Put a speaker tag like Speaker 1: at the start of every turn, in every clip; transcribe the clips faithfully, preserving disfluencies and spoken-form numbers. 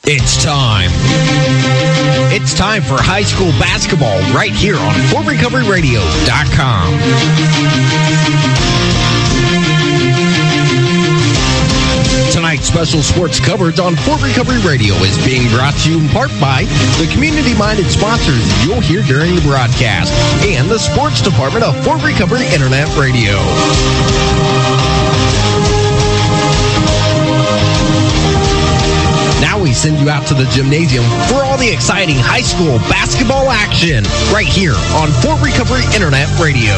Speaker 1: It's time. It's time for high school basketball right here on Fort Recovery Radio dot com. Tonight's special sports coverage on Fort Recovery Radio is being brought to you in part by the community-minded sponsors you'll hear during the broadcast and the sports department of Fort Recovery Internet Radio. Now we send you out to the gymnasium for all the exciting high school basketball action right here on Fort Recovery Internet Radio.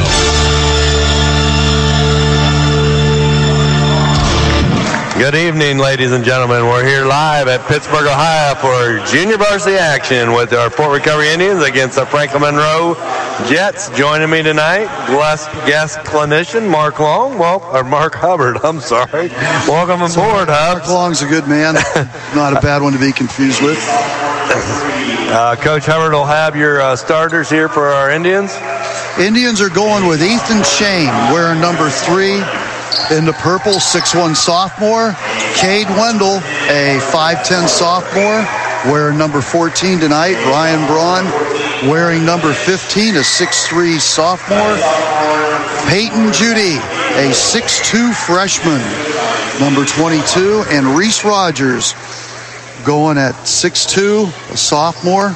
Speaker 2: Good evening, ladies and gentlemen. We're here live at Pittsburgh, Ohio for junior varsity action with our Fort Recovery Indians against the Franklin Monroe Jets. Joining me tonight, guest clinician Mark Long, well, or Mark Hubbard, I'm sorry. Welcome aboard, Hubbs.
Speaker 3: Mark Long's a good man. Not a bad one to be confused with.
Speaker 2: Uh, Coach Hubbard will have your uh, starters here for our Indians.
Speaker 3: Indians are going with Ethan Shane, wearing number three. In the purple, six one sophomore. Cade Wendell, a five ten sophomore, wearing number fourteen tonight. Ryan Braun, wearing number fifteen, a six three sophomore. Peyton Judy, a six two freshman, number twenty-two. And Reese Rogers, going at six two, a sophomore.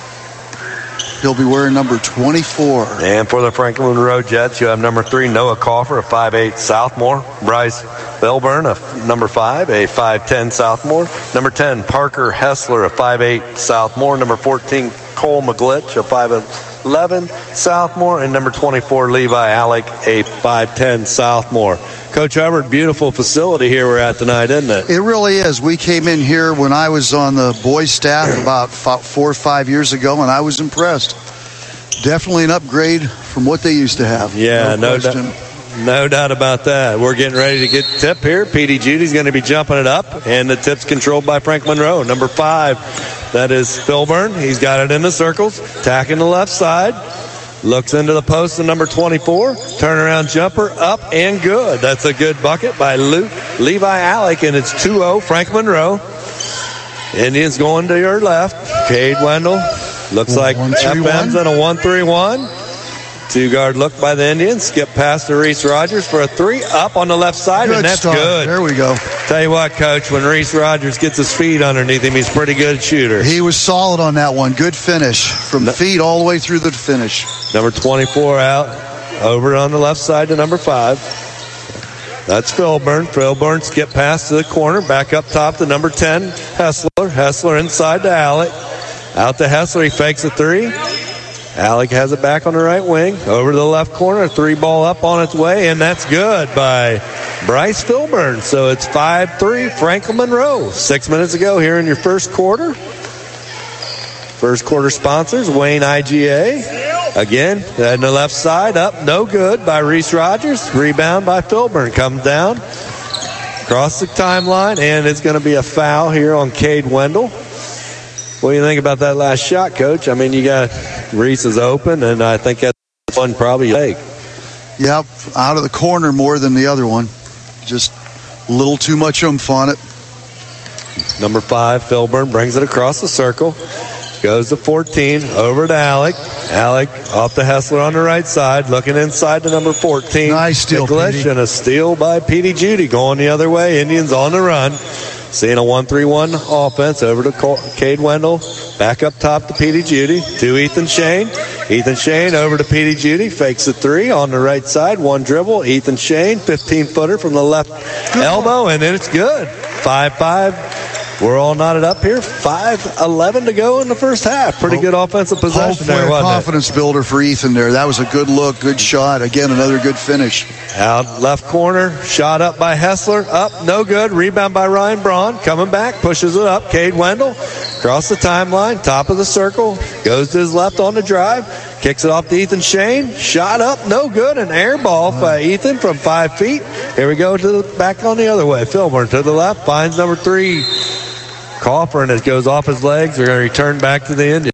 Speaker 3: He'll be wearing number twenty-four.
Speaker 2: And for the Franklin Monroe Jets, you have number three, Noah Coffer, a five eight sophomore. Bryce Belburn, a number five, a five ten sophomore. Number ten, Parker Hessler, a five eight sophomore. Number fourteen, Cole McGlitch, a five eleven sophomore. And number twenty-four, Levi Alec, a five ten sophomore. Coach Hubbard, beautiful facility here we're at tonight, isn't it?
Speaker 3: It really is. We came in here when I was on the boys staff about four or five years ago, and I was impressed. Definitely an upgrade from what they used to have.
Speaker 2: Yeah, no, no, doubt, no doubt about that. We're getting ready to get tip here. P D Judy's going to be jumping it up, and the tip's controlled by Frank Monroe. Number five, that is Philburn. He's got it in the circles, tacking the left side. Looks into the post of number twenty-four. Turnaround jumper up and good. That's a good bucket by Luke, Levi Alec, and it's two oh Frank Monroe. Indians going to your left. Cade Wendell. Looks like F M's in a one three one. Two-guard look by the Indians. Skip past to Reese Rogers for a three. Up on the left side,
Speaker 3: good
Speaker 2: and that's
Speaker 3: start.
Speaker 2: Good.
Speaker 3: There we go.
Speaker 2: Tell you what, Coach, when Reese Rogers gets his feet underneath him, he's a pretty good shooter.
Speaker 3: He was solid on that one. Good finish. From the feet all the way through the finish.
Speaker 2: Number twenty-four out. Over on the left side to number five. That's Philburn. Philburn skip pass to the corner. Back up top to number ten, Hessler. Hessler inside to Alec. Out to Hessler. He fakes a three. Alec has it back on the right wing. Over to the left corner. Three ball up on its way, and that's good by Bryce Philburn. So it's five three Franklin Monroe. Six minutes ago here in your first quarter. First quarter sponsors, Wayne I G A. Again, on the left side, up, no good by Reese Rogers. Rebound by Philburn. Comes down, across the timeline, and it's going to be a foul here on Cade Wendell. What do you think about that last shot, Coach? I mean, you got Reese is open, and I think that's one probably you take.
Speaker 3: Yep, out of the corner more than the other one. Just a little too much oomph on it.
Speaker 2: Number five, Philburn, brings it across the circle. Goes to fourteen, over to Alec. Alec off to Hessler on the right side, looking inside to number fourteen.
Speaker 3: Nice steal,
Speaker 2: Nicholas, and a steal by P D Judy. Going the other way, Indians on the run. Seeing a one three one offense over to Cade Wendell. Back up top to P D Judy. To Ethan Shane. Ethan Shane over to P D Judy. Fakes a three on the right side. One dribble. Ethan Shane, fifteen-footer from the left elbow, and then it's good. five five. We're all knotted up here. five eleven to go in the first half. Pretty good offensive possession
Speaker 3: Hopefully
Speaker 2: there, wasn't
Speaker 3: a confidence
Speaker 2: it?
Speaker 3: builder for Ethan there. That was a good look, good shot. Again, another good finish.
Speaker 2: Out left corner, shot up by Hessler. Up, no good. Rebound by Ryan Braun. Coming back, pushes it up. Cade Wendell, across the timeline, top of the circle. Goes to his left on the drive. Kicks it off to Ethan Shane. Shot up, no good. An air ball by Ethan from five feet. Here we go to the back on the other way. Philburn to the left, finds number three, Coffer, and it goes off his legs. They're going to return back to the Indians.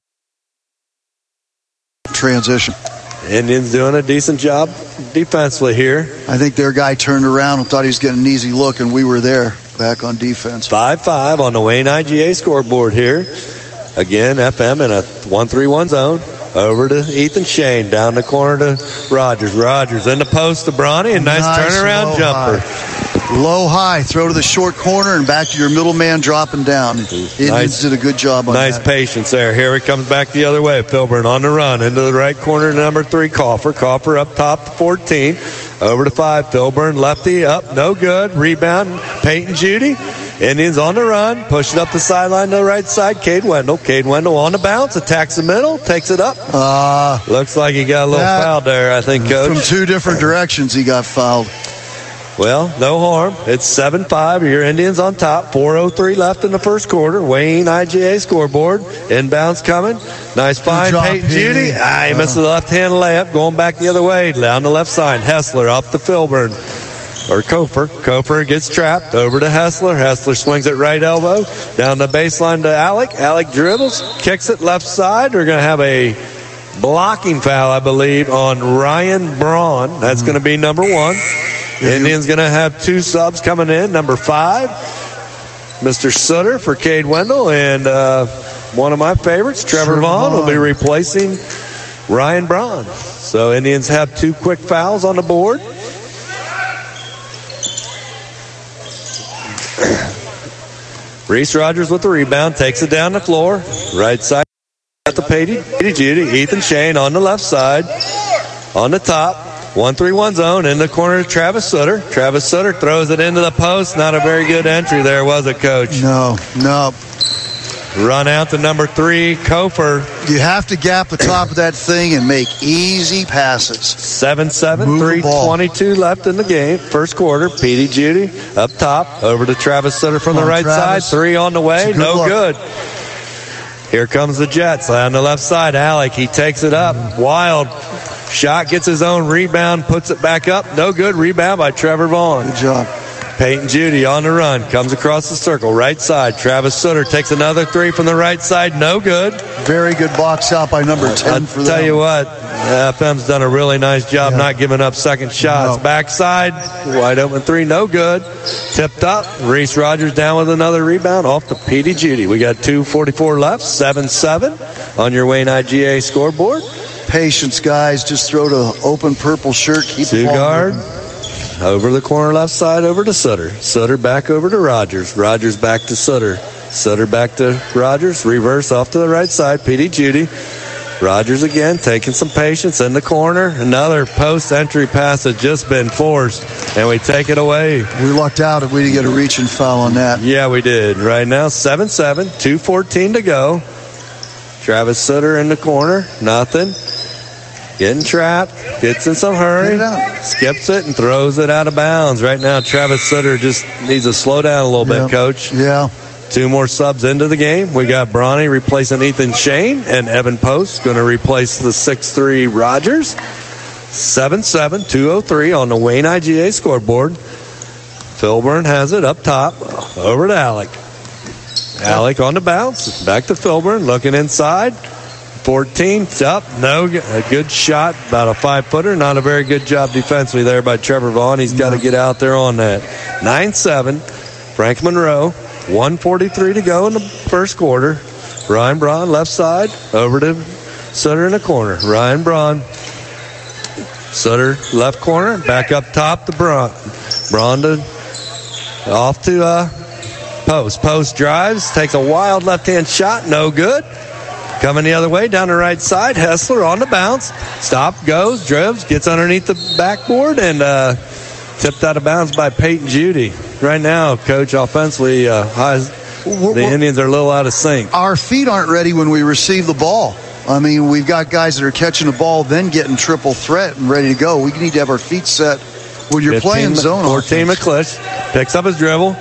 Speaker 3: Transition.
Speaker 2: Indians doing a decent job defensively here.
Speaker 3: I think their guy turned around and thought he was getting an easy look, and we were there. back on defense.
Speaker 2: five five on the Wayne I G A scoreboard here. Again, F M in a one three one zone. Over to Ethan Shane. Down the corner to Rogers. Rogers in the post to Bronny. A nice, nice turnaround jumper.
Speaker 3: High. Low high. Throw to the short corner and back to your middle man dropping down. Indians nice, did a good job on
Speaker 2: nice
Speaker 3: that.
Speaker 2: Nice patience there. Here he comes back the other way. Filburn on the run. Into the right corner, number three, Coffer. Coffer up top to fourteen. Over to five. Filburn lefty up. No good. Rebound. Peyton Judy. Indians on the run, push it up the sideline to the right side. Cade Wendell. Cade Wendell on the bounce, attacks the middle, takes it up.
Speaker 3: Uh,
Speaker 2: Looks like he got a little foul there, I think, Coach.
Speaker 3: From two different directions he got fouled.
Speaker 2: Well, no harm. It's seven five. Your Indians on top. four oh three left in the first quarter. Wayne I G A scoreboard. Inbounds coming. Nice find, Peyton Judy. Ah, he missed the left-hand layup. Going back the other way. Down the left side. Hessler off the Filburn. Or Kofer. Kofer gets trapped. Over to Hessler. Hessler swings it right elbow. Down the baseline to Alec. Alec dribbles. Kicks it left side. We're going to have a blocking foul, I believe, on Ryan Braun. That's mm-hmm. going to be number one. Yeah, Indians going to have two subs coming in. Number five, Mister Sutter for Cade Wendell. And uh, one of my favorites, Trevor, Trevor Vaughn, will be replacing Ryan Braun. So Indians have two quick fouls on the board. Reese Rogers with the rebound, takes it down the floor. Right side at the Peyton Judy. Ethan Shane on the left side. On the top, one three one zone. In the corner to Travis Sutter. Travis Sutter throws it into the post. Not a very good entry there, was it, Coach?
Speaker 3: No, no.
Speaker 2: Run out to number three, Kofer.
Speaker 3: You have to gap the top of that thing and make easy passes.
Speaker 2: seven seven, three twenty-two left in the game. First quarter, Petey Judy up top. Over to Travis Sutter from Come the right on, side. Three on the way. Good no luck. Good. Here comes the Jets on the left side. Alec, he takes it up. Wild shot, gets his own rebound, puts it back up. No good. Rebound by Trevor Vaughn.
Speaker 3: Good job.
Speaker 2: Peyton Judy on the run, comes across the circle, right side. Travis Sutter takes another three from the right side, no good.
Speaker 3: Very good box out by number ten
Speaker 2: I'll
Speaker 3: for them.
Speaker 2: Tell you what, F M's done a really nice job yeah. not giving up second shots. No. Backside, wide open three, no good. Tipped up, Reese Rogers down with another rebound off to Petey Judy. We got two forty-four left, seven seven on your Wayne I G A scoreboard.
Speaker 3: Patience, guys. Just throw to open purple shirt. Keep
Speaker 2: Two guard. Moving. Over the corner left side, over to Sutter. Sutter back over to Rogers. Rogers back to Sutter. Sutter back to Rogers. Reverse off to the right side. Petey Judy. Rogers again, taking some patience in the corner. Another post entry pass had just been forced, and we take it away.
Speaker 3: We lucked out if we didn't get a reaching foul on that.
Speaker 2: Yeah, we did. Right now, seven seven, two fourteen to go. Travis Sutter in the corner. Nothing. Getting trapped, gets in some hurry, skips it, and throws it out of bounds. Right now, Travis Sutter just needs to slow down a little
Speaker 3: yeah.
Speaker 2: bit, Coach.
Speaker 3: Yeah.
Speaker 2: Two more subs into the game. We got Bronny replacing Ethan Shane, and Evan Post going to replace the six three Rogers. seven seven, two oh three on the Wayne I G A scoreboard. Filburn has it up top, over to Alec. Alec on the bounce, back to Filburn, looking inside. fourteen, up, no, a good shot, about a five-footer. Not a very good job defensively there by Trevor Vaughn. He's got to get out there on that. nine seven, Frank Monroe, one forty-three to go in the first quarter. Ryan Braun, left side, over to Sutter in the corner. Ryan Braun, Sutter, left corner, back up top to Braun. Braun to, off to uh, Post. Post drives, takes a wild left-hand shot, no good. Coming the other way, down the right side, Hessler on the bounce. Stop, goes, dribbles, gets underneath the backboard, and uh, tipped out of bounds by Peyton Judy. Right now, Coach, offensively, uh, the Indians are a little out of sync.
Speaker 3: Our feet aren't ready when we receive the ball. I mean, we've got guys that are catching the ball, then getting triple threat and ready to go. We need to have our feet set when you're playing zone.
Speaker 2: fourteen McClish picks up his dribble.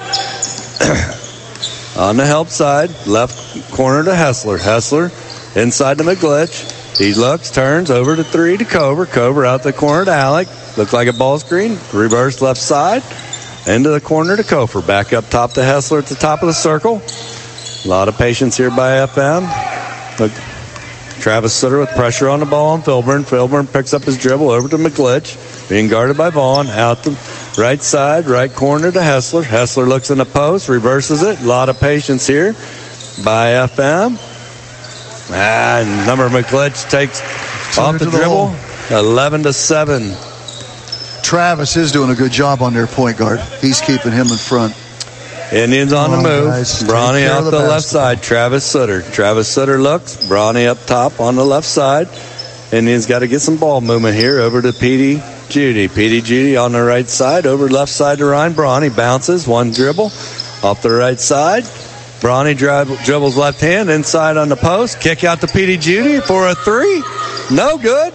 Speaker 2: On the help side, left corner to Hessler. Hessler inside to McGlitch. He looks, turns over to three to Cover. Cover out the corner to Alec. Looked like a ball screen. Reverse left side. Into the corner to Kofer. Back up top to Hessler at the top of the circle. A lot of patience here by F M. Look, Travis Sutter with pressure on the ball on Filburn. Filburn picks up his dribble over to McGlitch. Being guarded by Vaughn. Out the Right side, right corner to Hessler. Hessler looks in the post, reverses it. A lot of patience here by F M. And number McGlitch takes
Speaker 3: Turn
Speaker 2: off the
Speaker 3: to the
Speaker 2: dribble.
Speaker 3: hole.
Speaker 2: eleven to seven.
Speaker 3: Travis is doing a good job on their point guard. He's keeping him in front.
Speaker 2: Indians on
Speaker 3: Come
Speaker 2: the
Speaker 3: on,
Speaker 2: move.
Speaker 3: guys. Take
Speaker 2: Brawny
Speaker 3: care
Speaker 2: off
Speaker 3: of
Speaker 2: the,
Speaker 3: the
Speaker 2: left
Speaker 3: basketball.
Speaker 2: side. Travis Sutter. Travis Sutter looks. Brawny up top on the left side. Indians got to get some ball movement here over to Petey Judy. Petey Judy on the right side. Over left side to Ryan Brawny. Bounces. One dribble. Off the right side. Brawny dribble, dribbles left hand. Inside on the post. Kick out to Petey Judy for a three. No good.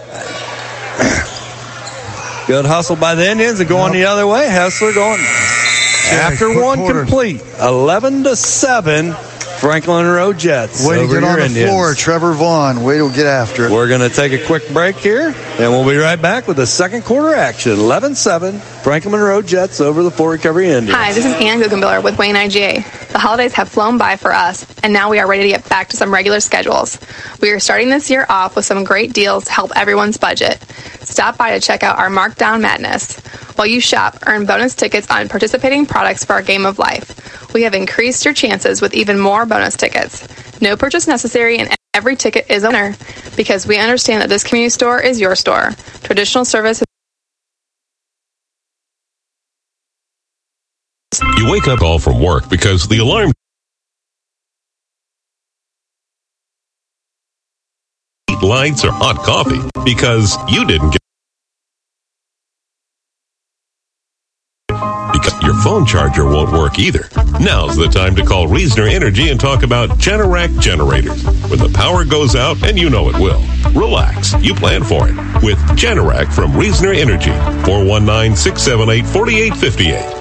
Speaker 2: Good hustle by the Indians and going the other way. Hessler going after
Speaker 3: quick
Speaker 2: one
Speaker 3: quarter.
Speaker 2: complete. eleven to seven. Franklin Road Jets.
Speaker 3: Way to
Speaker 2: over
Speaker 3: get on
Speaker 2: your
Speaker 3: the
Speaker 2: Indians.
Speaker 3: floor, Trevor Vaughn. Way to get after it.
Speaker 2: We're going to take a quick break here, and we'll be right back with the second quarter action. eleven seven. Franklin Road Jets over the Fort Recovery Indians.
Speaker 4: Hi, this is Ann Guggenbiller with Wayne I G A. The holidays have flown by for us, and now we are ready to get back to some regular schedules. We are starting this year off with some great deals to help everyone's budget. Stop by to check out our Markdown Madness. While you shop, earn bonus tickets on participating products for our game of life. We have increased your chances with even more bonus tickets. No purchase necessary, and every ticket is a winner, because we understand that this community store is your store. Traditional service.
Speaker 5: You wake up all from work because the alarm lights or hot coffee because you didn't get because your phone charger won't work either. Now's the time to call Reasoner Energy and talk about Generac generators. When the power goes out, and you know it will, relax. You plan for it with Generac from Reasoner Energy. four one nine, six seven eight, four eight five eight.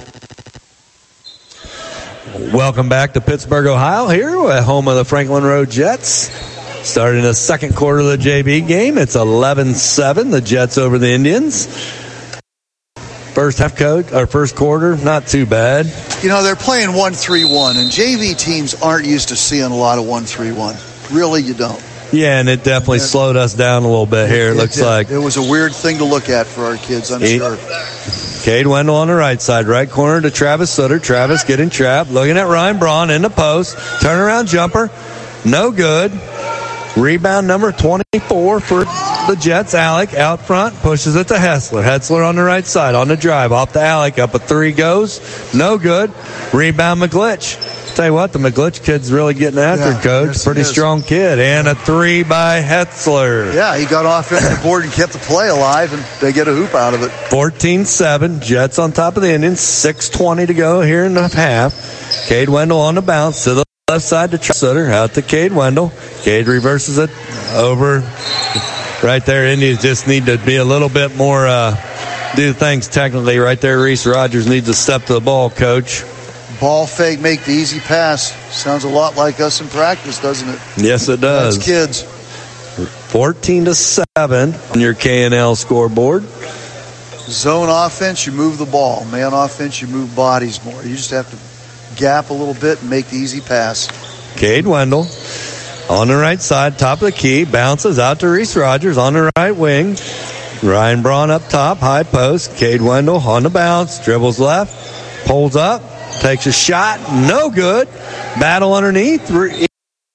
Speaker 2: Welcome back to Pittsburgh, Ohio, here at home of the Franklin Road Jets. Starting the second quarter of the J V game. It's eleven seven, the Jets over the Indians. First half, coach, or first quarter, not too bad.
Speaker 3: You know, they're playing one three one, and J V teams aren't used to seeing a lot of one three one. Really, you don't.
Speaker 2: Yeah, and it definitely
Speaker 3: Yeah.
Speaker 2: slowed us down a little bit here, it,
Speaker 3: It
Speaker 2: looks
Speaker 3: did.
Speaker 2: like.
Speaker 3: It was a weird thing to look at for our kids, I'm
Speaker 2: Eight.
Speaker 3: sure.
Speaker 2: Cade Wendell on the right side, right corner to Travis Sutter. Travis getting trapped, looking at Ryan Braun in the post. Turnaround jumper, no good. Rebound number twenty-four for the Jets. Alec out front, pushes it to Hessler. Hessler on the right side, on the drive, off to Alec. Up a three goes, no good. Rebound McGlitch. Tell you what, the McGlitch kid's really getting after
Speaker 3: Yeah,
Speaker 2: it, Coach.
Speaker 3: yes, he
Speaker 2: Pretty
Speaker 3: is.
Speaker 2: strong kid. And a three by Hessler.
Speaker 3: Yeah, he got off the board and kept the play alive, and they get a hoop out of it.
Speaker 2: fourteen seven. Jets on top of the Indians. six twenty to go here in the half. Cade Wendell on the bounce to the left side to Travis Sutter. Out to Cade Wendell. Cade reverses it over. Right there, Indians just need to be a little bit more, uh, do things technically. Right there, Reese Rogers needs to step to the ball, Coach.
Speaker 3: Ball fake, make the easy pass. Sounds a lot like us in practice, doesn't it?
Speaker 2: Yes, it does.
Speaker 3: That's kids.
Speaker 2: fourteen to seven on your K and L scoreboard.
Speaker 3: Zone offense, you move the ball. Man offense, you move bodies more. You just have to gap a little bit and make the easy pass.
Speaker 2: Cade Wendell on the right side, top of the key, bounces out to Reese Rogers on the right wing. Ryan Braun up top, high post. Cade Wendell on the bounce, dribbles left, pulls up, takes a shot, no good. Battle underneath. The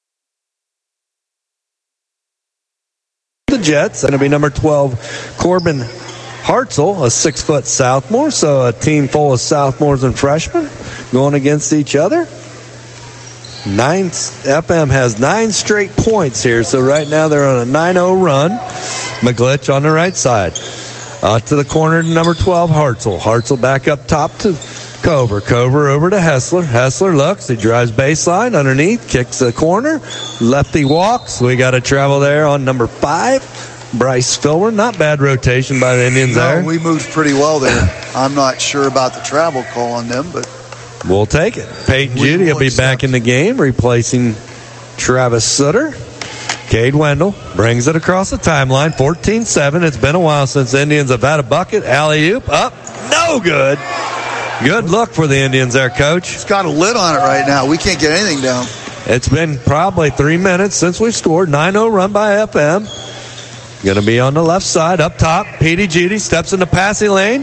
Speaker 2: Jets, going to be number twelve, Corbin Hartzell, a six-foot sophomore, so a team full of sophomores and freshmen going against each other. Nine F M has nine straight points here, so right now they're on a nine oh run. McGlitch on the right side. Uh, to the corner to number twelve, Hartzell. Hartzell back up top to Cover. Cover over to Hessler. Hessler looks. He drives baseline underneath, kicks the corner. Lefty walks. We got to travel there on number five, Bryce Filmer. Not bad rotation by the Indians
Speaker 3: No,
Speaker 2: there.
Speaker 3: we moved pretty well there. I'm not sure about the travel call on them, but
Speaker 2: We'll take it. Peyton
Speaker 3: We
Speaker 2: Judy
Speaker 3: will
Speaker 2: will be back
Speaker 3: accept.
Speaker 2: in the game, replacing Travis Sutter. Cade Wendell brings it across the timeline. fourteen seven. It's been a while since the Indians have had a bucket. Alley-oop up. No good. Good look for the Indians there, Coach.
Speaker 3: it's got a lid on it right now. We can't get anything down.
Speaker 2: It's been probably three minutes since we've scored. nine oh run by F M. Going to be on the left side, up top. Petey Judy steps in the passing lane.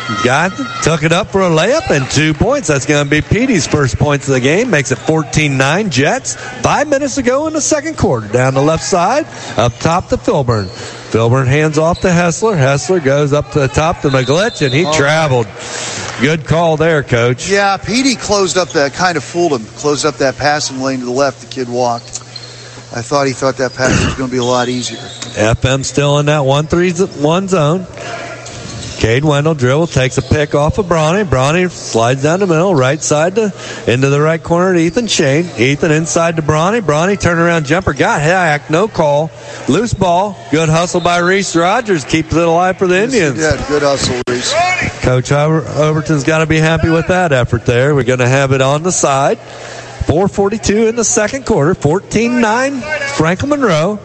Speaker 2: got it, took it up for a layup and two points. That's going to be Petey's first points of the game. Makes it fourteen nine Jets. Five minutes to go in the second quarter. Down the left side, up top to Filburn. Filburn hands off to Hessler. Hessler goes up to the top to McGlitch, and he All traveled. Right. Good call there, Coach.
Speaker 3: Yeah, Petey closed up that, kind of fooled him. Closed up that passing lane to the left. The kid walked. I thought he thought that pass was going to be a lot easier.
Speaker 2: F M still in that one three one zone. Cade Wendell dribble, takes a pick off of Bronny. Bronny slides down the middle, right side to into the right corner to Ethan Shane. Ethan inside to Bronny. Bronny turnaround jumper, got hacked, no call. Loose ball, good hustle by Reese Rogers, keeps it alive for the
Speaker 3: yes,
Speaker 2: Indians.
Speaker 3: Yeah, good hustle, Reese.
Speaker 2: Coach Overton's got to be happy with that effort there. We're going to have it on the side. four forty-two in the second quarter, fourteen nine Franklin Monroe.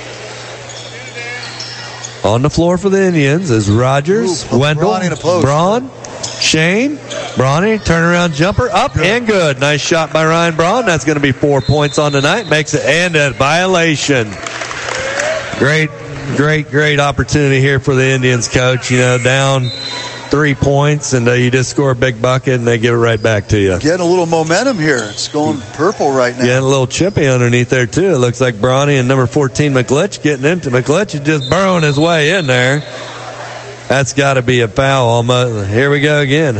Speaker 2: On the floor for the Indians is Rogers, Ooh, Wendell, Braun, Shane, Bronny, turnaround jumper, up good. And good. Nice shot by Ryan Braun. That's going to be four points on the night. Makes it and a violation. Great, great, great opportunity here for the Indians, Coach. You know, down three points, and uh, you just score a big bucket, and they give it right back to you.
Speaker 3: Getting a little momentum here. It's going purple right now.
Speaker 2: Getting a little chippy underneath there, too. It looks like Bronny and number fourteen, McGlitch, getting into McGlitch is just burrowing his way in there. That's got to be a foul almost. Here we go again.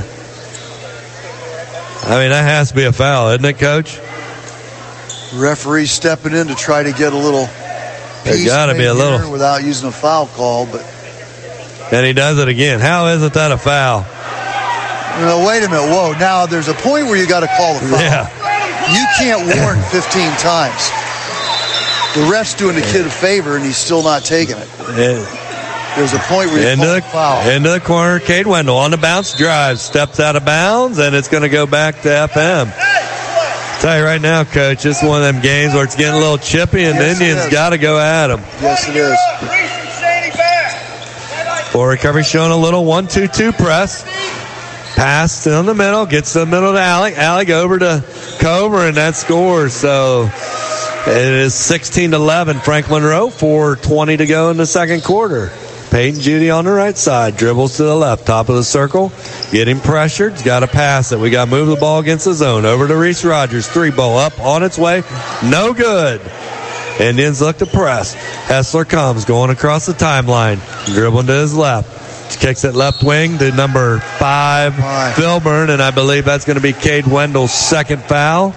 Speaker 2: I mean, that has to be a foul, isn't it, Coach?
Speaker 3: Referee stepping in to try to get a little
Speaker 2: There's got to be a little.
Speaker 3: Without using a foul call, but...
Speaker 2: And he does it again. How isn't that a foul?
Speaker 3: No, wait a minute. Whoa. Now, there's a point where you got to call the foul.
Speaker 2: Yeah.
Speaker 3: You can't warn fifteen times. The ref's doing the kid a favor, and he's still not taking it.
Speaker 2: Yeah.
Speaker 3: There's a point where you
Speaker 2: into
Speaker 3: call
Speaker 2: the,
Speaker 3: the foul.
Speaker 2: Into the corner, Cade Wendell on the bounce drive. Steps out of bounds, and it's going to go back to F M. Tell you right now, Coach, this is one of them games where it's getting a little chippy, and yes, the Indians got to go at them.
Speaker 3: Yes, it is.
Speaker 2: For recovery, showing a little one two two press. Pass in the middle, gets to the middle to Alec. Alec over to Cover, and that scores. So it is sixteen to eleven. Franklin Monroe, four twenty to go in the second quarter. Peyton Judy on the right side, dribbles to the left, top of the circle, getting pressured, got to pass it. We got to move the ball against the zone. Over to Reese Rogers, three ball up on its way, no good. Indians look to press. Hessler comes, going across the timeline, dribbling to his left. Kicks it left wing to number five, five. Filburn, and I believe that's going to be Cade Wendell's second foul.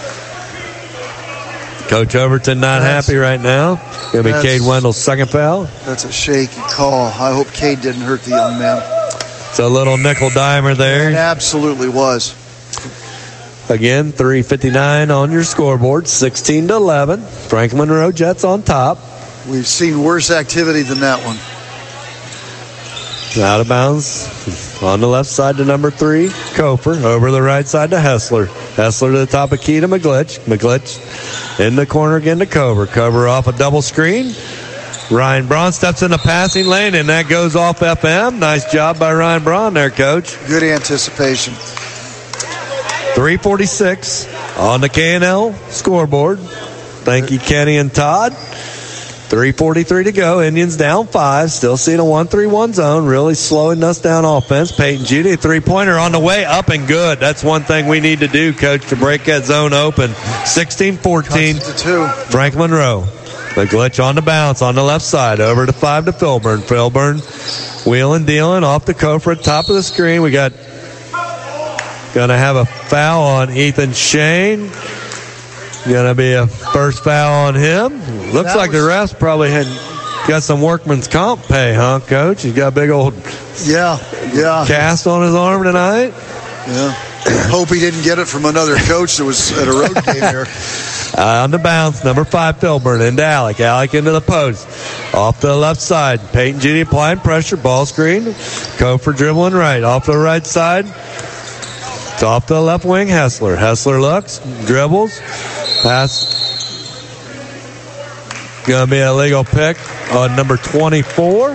Speaker 2: Coach Overton not that's, happy right now. Going to be Cade Wendell's second foul.
Speaker 3: That's a shaky call. I hope Cade didn't hurt the young man.
Speaker 2: It's a little nickel dimer there.
Speaker 3: It absolutely was.
Speaker 2: Again, three fifty-nine on your scoreboard, sixteen to eleven. Franklin Monroe Jets on top.
Speaker 3: We've seen worse activity than that one.
Speaker 2: Out of bounds on the left side to number three, Kofer. Over the right side to Hessler. Hessler to the top of key to McGlitch. McGlitch in the corner again to Cover. Cover off a double screen. Ryan Braun steps in the passing lane, and that goes off F M. Nice job by Ryan Braun there, Coach.
Speaker 3: Good anticipation.
Speaker 2: three forty-six on the K and L scoreboard. Thank you, Kenny and Todd. three forty-three to go. Indians down five. Still seeing a one three one zone. Really slowing us down offense. Peyton Judy, three-pointer on the way up and good. That's one thing we need to do, Coach, to break that zone open. sixteen fourteen. Franklin Monroe. The glitch on the bounce on the left side. Over to five to Filburn. Filburn wheeling, dealing off the Kofor at top of the screen. We got going to have a foul on Ethan Shane. Going to be a first foul on him. Looks that like was, the refs probably had got some workman's comp pay, huh, Coach? He's got a big old
Speaker 3: yeah, yeah.
Speaker 2: cast on his arm tonight.
Speaker 3: Yeah. Hope he didn't get it from another coach that was at a road game there.
Speaker 2: Uh, on the bounce, number five, Filburn into Alec. Alec into the post. Off to the left side. Peyton Judy applying pressure. Ball screen. Kofor dribbling right. Off the right side. It's off the left wing, Hessler. Hessler looks, dribbles, pass. Going to be an illegal pick on number twenty-four.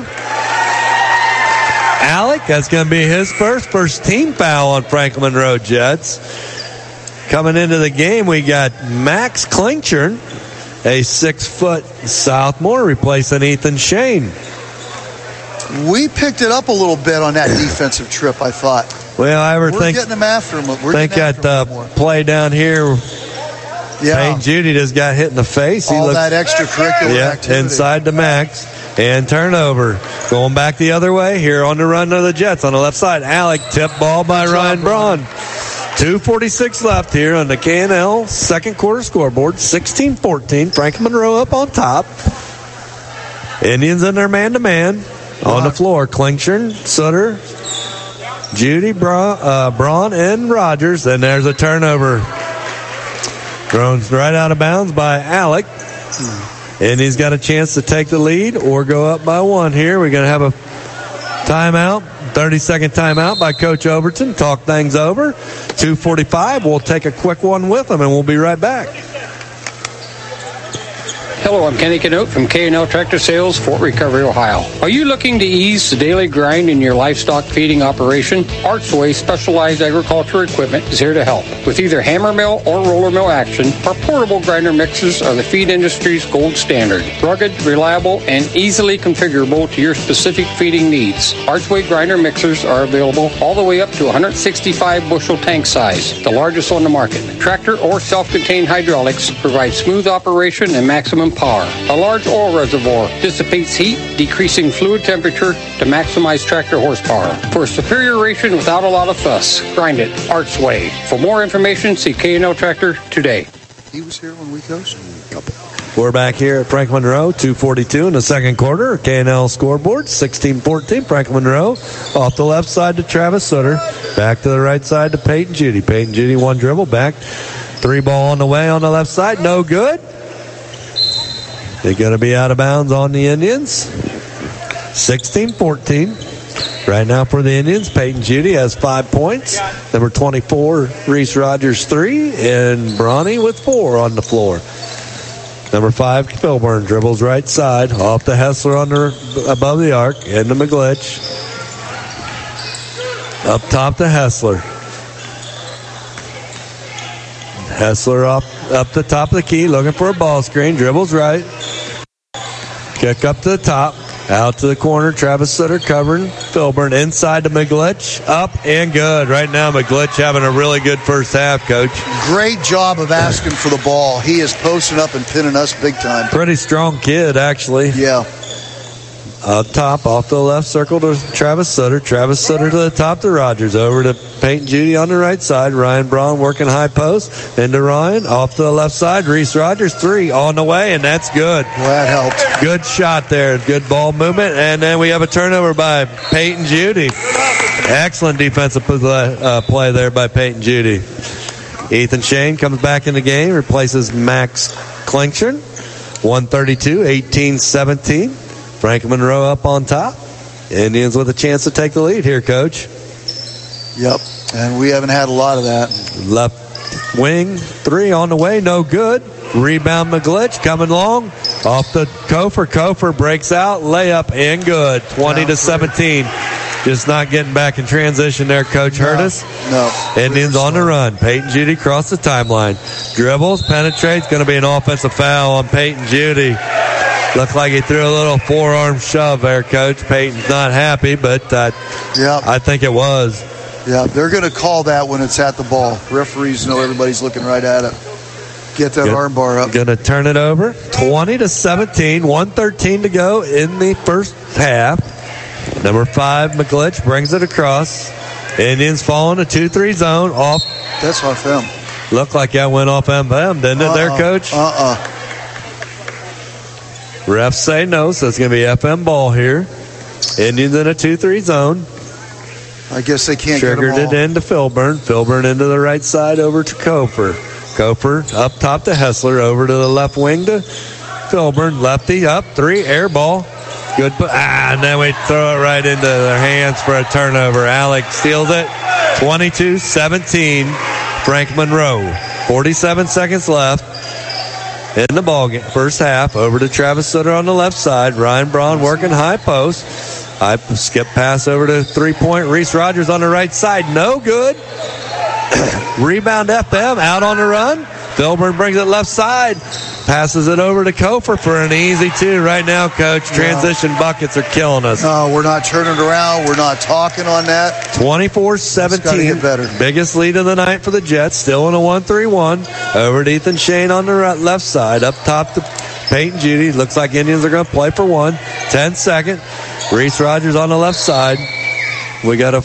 Speaker 2: Alec, that's going to be his first, first team foul on Franklin Monroe Jets. Coming into the game, we got Max Klinkchern, a six-foot sophomore, replacing Ethan Shane.
Speaker 3: We picked it up a little bit on that defensive trip, I thought.
Speaker 2: Well, I ever
Speaker 3: We're
Speaker 2: think,
Speaker 3: getting them after him. We're
Speaker 2: think
Speaker 3: getting
Speaker 2: that
Speaker 3: after him
Speaker 2: uh,
Speaker 3: more.
Speaker 2: play down here,
Speaker 3: Yeah.
Speaker 2: Peyton Judy just got hit in the face. He
Speaker 3: All
Speaker 2: looked,
Speaker 3: that extracurricular
Speaker 2: yeah,
Speaker 3: activity.
Speaker 2: inside the max. And turnover. Going back the other way here on the run of the Jets on the left side. Alec, tip ball by
Speaker 3: Good
Speaker 2: Ryan
Speaker 3: job,
Speaker 2: Braun. two forty-six left here on the K and L second quarter scoreboard. sixteen fourteen. Franklin Monroe up on top. Indians in their man-to-man on the floor. Klingshire, Sutter, Judy, Bra- uh, Braun, and Rogers. And there's a turnover. Thrown right out of bounds by Alec. And he's got a chance to take the lead or go up by one here. We're going to have a timeout, thirty-second timeout by Coach Overton. Talk things over. two forty-five. We'll take a quick one with him, and we'll be right back.
Speaker 6: Hello, I'm Kenny Canote from K and L Tractor Sales, Fort Recovery, Ohio. Are you looking to ease the daily grind in your livestock feeding operation? Archway Specialized Agriculture Equipment is here to help. With either hammer mill or roller mill action, our portable grinder mixers are the feed industry's gold standard. Rugged, reliable, and easily configurable to your specific feeding needs. Archway grinder mixers are available all the way up to one hundred sixty-five bushel tank size, the largest on the market. Tractor or self-contained hydraulics provide smooth operation and maximum power. A large oil reservoir dissipates heat, decreasing fluid temperature to maximize tractor horsepower. For superior ration without a lot of fuss, grind it Archway. For more information, see K and L Tractor today.
Speaker 3: He was here when we coached.
Speaker 2: We're back here at Franklin Monroe, two forty-two in the second quarter. K and L scoreboard, sixteen fourteen. Franklin Monroe off the left side to Travis Sutter. Back to the right side to Peyton Judy. Peyton Judy, one dribble, back. Three ball on the way on the left side. No good. They're going to be out of bounds on the Indians. sixteen fourteen. Right now for the Indians, Peyton Judy has five points. Number twenty-four, Reese Rogers, three. And Bronny with four on the floor. Number five, Philburn dribbles right side. Off to Hessler under, above the arc. Into McGlitch. Up top to Hessler. Hessler up, up the top of the key, looking for a ball screen. Dribbles right. Kick up to the top. Out to the corner. Travis Sutter covering. Philburn inside to McGlitch. Up and good. Right now, McGlitch having a really good first half, Coach.
Speaker 3: Great job of asking for the ball. He is posting up and pinning us big time.
Speaker 2: Pretty strong kid, actually.
Speaker 3: Yeah.
Speaker 2: Up top, off the left circle to Travis Sutter. Travis Sutter to the top to Rogers. Over to Peyton Judy on the right side. Ryan Braun working high post. Into Ryan. Off to the left side. Reese Rogers, three on the way, and that's good.
Speaker 3: Well, that helped.
Speaker 2: Good shot there. Good ball movement. And then we have a turnover by Peyton Judy. Excellent defensive play, uh, play there by Peyton Judy. Ethan Shane comes back in the game. Replaces Max Klingshire. one thirty-two, eighteen seventeen. Franklin Monroe up on top. Indians with a chance to take the lead here, Coach.
Speaker 3: Yep, and we haven't had a lot of that.
Speaker 2: Left wing, three on the way, no good. Rebound McGlitch coming long. Off the Kofer. Kofer breaks out, layup, and good. twenty to seventeen. Just not getting back in transition there, Coach
Speaker 3: No,
Speaker 2: Hurtis.
Speaker 3: no.
Speaker 2: Indians on the run. Peyton Judy across the timeline. Dribbles, penetrates. Going to be an offensive foul on Peyton Judy. Looked like he threw a little forearm shove there, Coach. Peyton's not happy, but uh,
Speaker 3: Yeah,
Speaker 2: I think it was.
Speaker 3: yeah. They're going to call that when it's at the ball. Referees know everybody's looking right at it. Get that
Speaker 2: Good.
Speaker 3: arm bar up.
Speaker 2: Going to turn it over. twenty to seventeen. one thirteen to go in the first half. Number five, McGlitch, brings it across. Indians fall in a two three zone. Off.
Speaker 3: That's off them.
Speaker 2: Looked like that went off M B M, didn't it,
Speaker 3: Uh-uh.
Speaker 2: there, Coach?
Speaker 3: Uh-uh.
Speaker 2: Refs say no, so it's going to be F M ball here. Indians in a two three zone.
Speaker 3: I guess they can't
Speaker 2: Triggered
Speaker 3: get them
Speaker 2: it
Speaker 3: all.
Speaker 2: into Philburn. Philburn into the right side over to Kofer. Kofer up top to Hessler. Over to the left wing to Philburn. Lefty up. Three. Air ball. Good. Ah, and then we throw it right into their hands for a turnover. Alex steals it. twenty-two seventeen. Frank Monroe. forty-seven seconds left in the ball game. First half. Over to Travis Sutter on the left side. Ryan Braun working high post. I skip pass over to three-point. Reese Rogers on the right side. No good. Rebound F M out on the run. Filburn brings it left side. Passes it over to Kofer for an easy two right now, Coach. Transition yeah. buckets are killing us.
Speaker 3: No, we're not turning around. We're not talking on that.
Speaker 2: twenty-four seventeen.
Speaker 3: Get better.
Speaker 2: Biggest lead of the night for the Jets. Still in a one three one. Over to Ethan Shane on the right, left side. Up top to Peyton Judy. Looks like Indians are going to play for one. ten second. Reese Rogers on the left side. We got a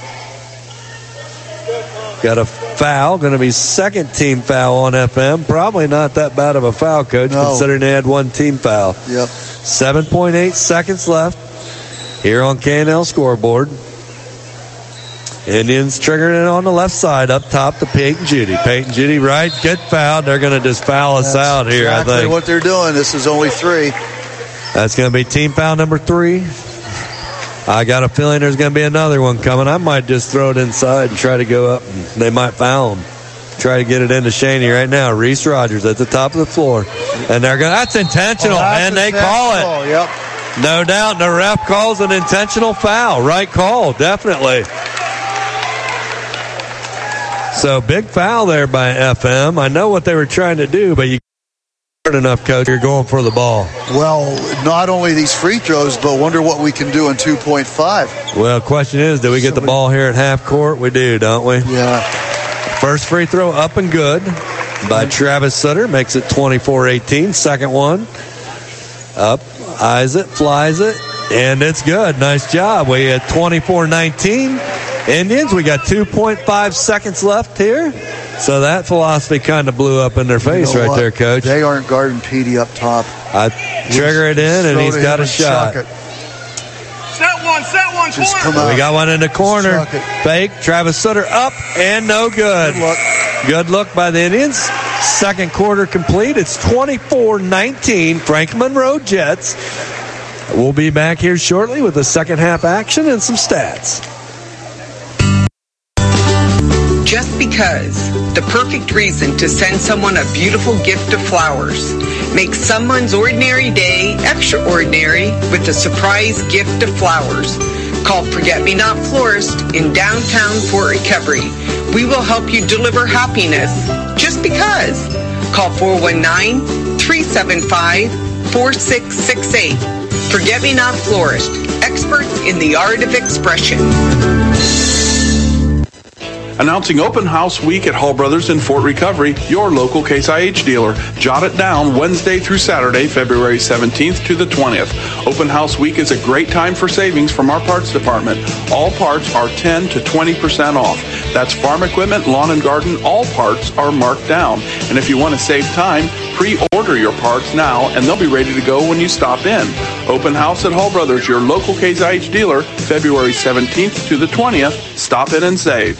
Speaker 2: got a foul. Going to be second team foul on F M. Probably not that bad of a foul, Coach, no. considering they had one team foul.
Speaker 3: Yep.
Speaker 2: seven point eight seconds left here on K and L scoreboard. Indians triggering it on the left side, up top to Peyton Judy. Peyton Judy right, get fouled. They're going to just foul us
Speaker 3: That's
Speaker 2: out here,
Speaker 3: exactly
Speaker 2: I think.
Speaker 3: what they're doing. This is only three.
Speaker 2: That's going to be team foul number three. I got a feeling there's going to be another one coming. I might just throw it inside and try to go up, and they might foul him. Try to get it into Shaney right now. Reese Rogers at the top of the floor. And they're going, that's intentional, oh, that's and they call it.
Speaker 3: Yep.
Speaker 2: No doubt, the ref calls an intentional foul. Right call, definitely. So big foul there by F M. I know what they were trying to do, but you enough, Coach. You're going for the ball.
Speaker 3: Well, not only these free throws, but wonder what we can do in two point five.
Speaker 2: Well, question is, do we get the ball here at half court? We do, don't we?
Speaker 3: Yeah.
Speaker 2: First free throw up and good by Travis Sutter. Makes it twenty-four eighteen. Second one up, eyes it, flies it, and it's good. Nice job. We had twenty-four nineteen. Indians, we got two point five seconds left here. So that philosophy kind of blew up in their face you know right what? there, Coach.
Speaker 3: They aren't guarding Petey up top.
Speaker 2: I trigger it in, and he's got a shot.
Speaker 7: Set one, set one,
Speaker 3: Just
Speaker 7: corner.
Speaker 2: We got one in the corner. Fake. Travis Sutter up, and no good.
Speaker 3: Good look.
Speaker 2: Good look by the Indians. Second quarter complete. It's twenty-four nineteen. Franklin Monroe Jets. We'll be back here shortly with the second half action and some stats.
Speaker 8: Just because, the perfect reason to send someone a beautiful gift of flowers. Make someone's ordinary day extraordinary with a surprise gift of flowers. Call Forget Me Not Florist in downtown Fort Recovery. We will help you deliver happiness. Just because. Call four one nine, three seven five, four six six eight. Forget Me Not Florist, experts in the art of expression.
Speaker 9: Announcing Open House Week at Hall Brothers in Fort Recovery, your local Case I H dealer. Jot it down, Wednesday through Saturday, February seventeenth to the twentieth. Open House Week is a great time for savings from our parts department. All parts are ten to twenty percent off. That's farm equipment, lawn and garden, all parts are marked down. And if you want to save time, pre-order your parts now and they'll be ready to go when you stop in. Open House at Hall Brothers, your local Case I H dealer, February seventeenth to the twentieth. Stop in and save.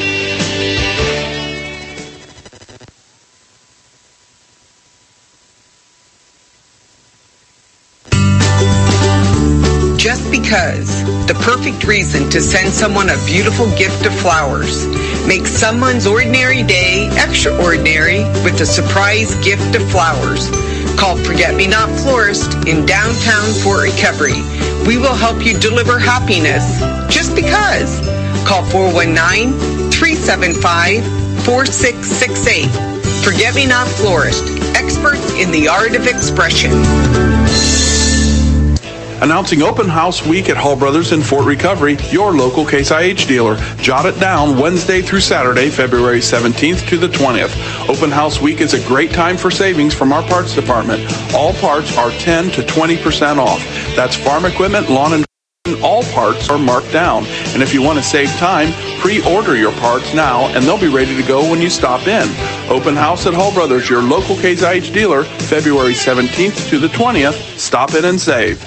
Speaker 8: Just because, the perfect reason to send someone a beautiful gift of flowers. Make someone's ordinary day extraordinary with a surprise gift of flowers. Call Forget Me Not Florist in downtown Fort Recovery. We will help you deliver happiness. Just because. Call four one nine, three seven five, four six six eight. Forget Me Not Florist, experts in the art of expression.
Speaker 9: Announcing Open House Week at Hall Brothers in Fort Recovery, your local Case I H dealer. Jot it down, Wednesday through Saturday, February seventeenth to the twentieth. Open House Week is a great time for savings from our parts department. All parts are ten to twenty percent off. That's farm equipment, lawn and garden, all parts are marked down. And if you want to save time, pre-order your parts now and they'll be ready to go when you stop in. Open House at Hall Brothers, your local Case I H dealer, February seventeenth to the twentieth. Stop in and save.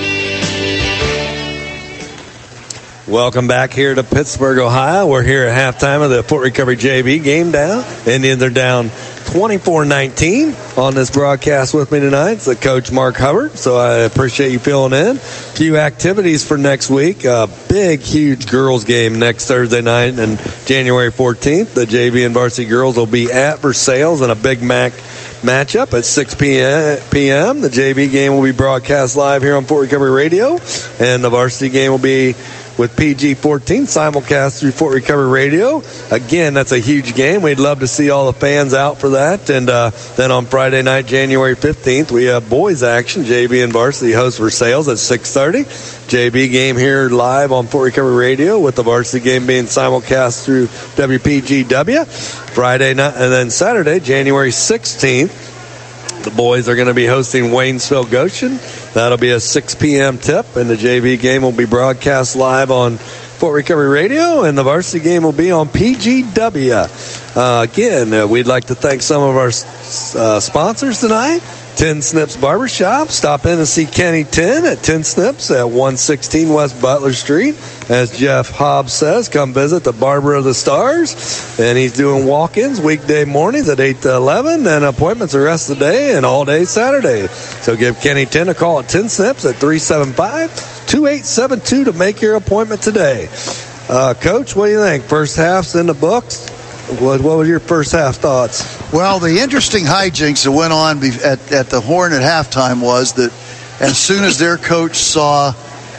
Speaker 2: Welcome back here to Pittsburgh, Ohio. We're here at halftime of the Fort Recovery J V game down. Indians are down twenty-four nineteen on this broadcast with me tonight. It's the Coach Mark Hubbard, so I appreciate you filling in. A few activities for next week. A big, huge girls game next Thursday night and January fourteenth. The J V and varsity girls will be at Versailles in a Big Mac matchup at six p.m. The J V game will be broadcast live here on Fort Recovery Radio, and the varsity game will be with P G fourteen simulcast through Fort Recovery Radio. Again, that's a huge game. We'd love to see all the fans out for that. And uh, then on Friday night, January fifteenth, we have boys action. J B and varsity host Versailles at six thirty. J B game here live on Fort Recovery Radio, with the varsity game being simulcast through W P G W. Friday night, and then Saturday, January sixteenth, the boys are going to be hosting Waynesville Goshen. That'll be a six p.m. tip, and the J V game will be broadcast live on Fort Recovery Radio, and the varsity game will be on P G W. Uh, again, uh, we'd like to thank some of our uh, sponsors tonight. Tin Snips Barbershop. Stop in and see Kenny Tin at Tin Snips at one sixteen West Butler Street. As Jeff Hobbs says, come visit the Barber of the Stars. And he's doing walk-ins weekday mornings at eight to eleven, and appointments the rest of the day and all day Saturday. So give Kenny Tin a call at Tin Snips at three seven five, two eight seven two to make your appointment today. Uh, Coach, what do you think? First half's in the books. What, what were your first half thoughts?
Speaker 3: Well, the interesting hijinks that went on at, at the Horn at halftime was that as soon as their coach saw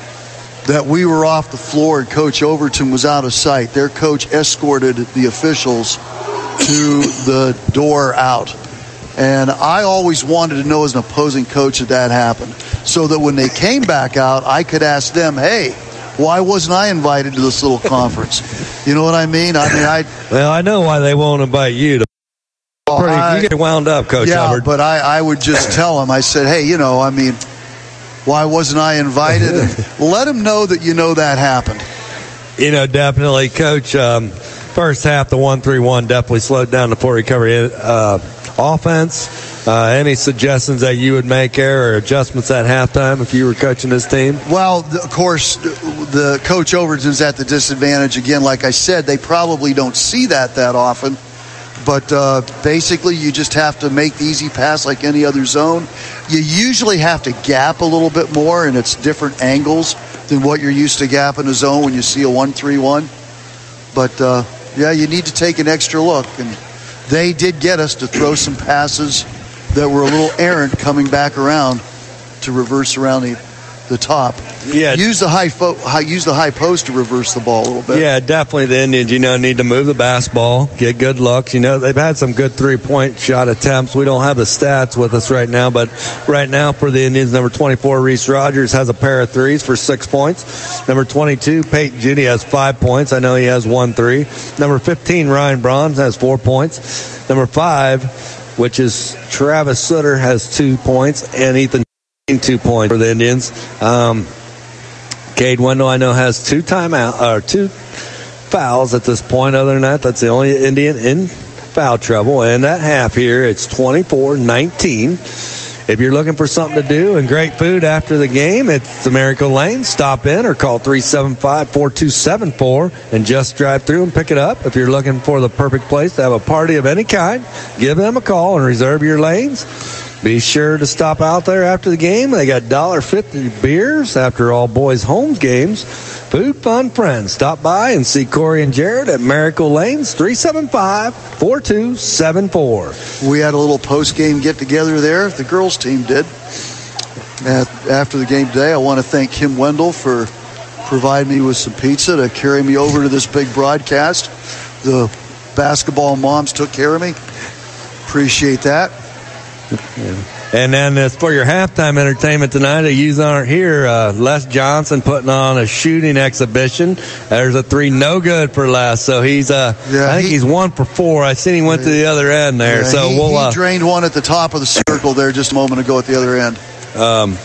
Speaker 3: that we were off the floor and Coach Overton was out of sight, their coach escorted the officials to the door out. And I always wanted to know as an opposing coach that that happened, so that when they came back out, I could ask them, hey, why wasn't I invited to this little conference? You know what I mean? I mean, I.
Speaker 2: Well, I know why they won't invite you to.
Speaker 3: Well,
Speaker 2: Pretty,
Speaker 3: I,
Speaker 2: you get wound up, Coach
Speaker 3: yeah,
Speaker 2: Hubbard.
Speaker 3: but I, I would just tell them, I said, hey, you know, I mean, why wasn't I invited? And let them know that you know that happened.
Speaker 2: You know, definitely, Coach. Um, first half, the one three one definitely slowed down the Fort Recovery uh, offense. Uh, any suggestions that you would make there or adjustments at halftime if you were coaching this team?
Speaker 3: Well, the, of course, the Coach Overton's at the disadvantage. Again, like I said, they probably don't see that that often. But uh, basically, you just have to make the easy pass like any other zone. You usually have to gap a little bit more, and it's different angles than what you're used to gap in a zone when you see a one three one. But, uh, yeah, you need to take an extra look. And they did get us to throw some passes that were a little errant coming back around to reverse around the, the top.
Speaker 2: Yeah.
Speaker 3: Use the high, fo- high use the high post to reverse the ball a little bit.
Speaker 2: Yeah, definitely the Indians, you know, need to move the basketball, get good looks. You know, they've had some good three-point shot attempts. We don't have the stats with us right now, but right now for the Indians, number twenty-four, Reese Rogers, has a pair of threes for six points. Number twenty-two, Peyton Judy, has five points. I know he has one three. Number fifteen, Ryan Bronze, has four points. Number five, which is Travis Sutter, has two points, and Ethan two points for the Indians. Um, Cade Wendell, I know, has two timeout or two fouls at this point. Other than that, that's the only Indian in foul trouble. And at half here, it's twenty-four nineteen. If you're looking for something to do and great food after the game, it's American Lane. Stop in or call three seven five, four two seven four and just drive through and pick it up. If you're looking for the perfect place to have a party of any kind, give them a call and reserve your lanes. Be sure to stop out there after the game. They got one dollar fifty beers after all boys' home games. Food, fun, friends. Stop by and see Corey and Jared at Miracle Lanes, three seven five, four two seven four.
Speaker 3: We had a little post-game get-together there. The girls' team did. At, after the game today, I want to thank Kim Wendell for providing me with some pizza to carry me over to this big broadcast. The basketball moms took care of me. Appreciate that.
Speaker 2: Yeah. And then as for your halftime entertainment tonight, you aren't here. Uh, Les Johnson putting on a shooting exhibition. There's a three no good for Les, so he's uh, yeah, I think he, he's one for four. I seen he went to the other end there.
Speaker 3: Yeah,
Speaker 2: so
Speaker 3: he,
Speaker 2: we'll uh,
Speaker 3: he drained one at the top of the circle there just a moment ago at the other end.
Speaker 2: Um.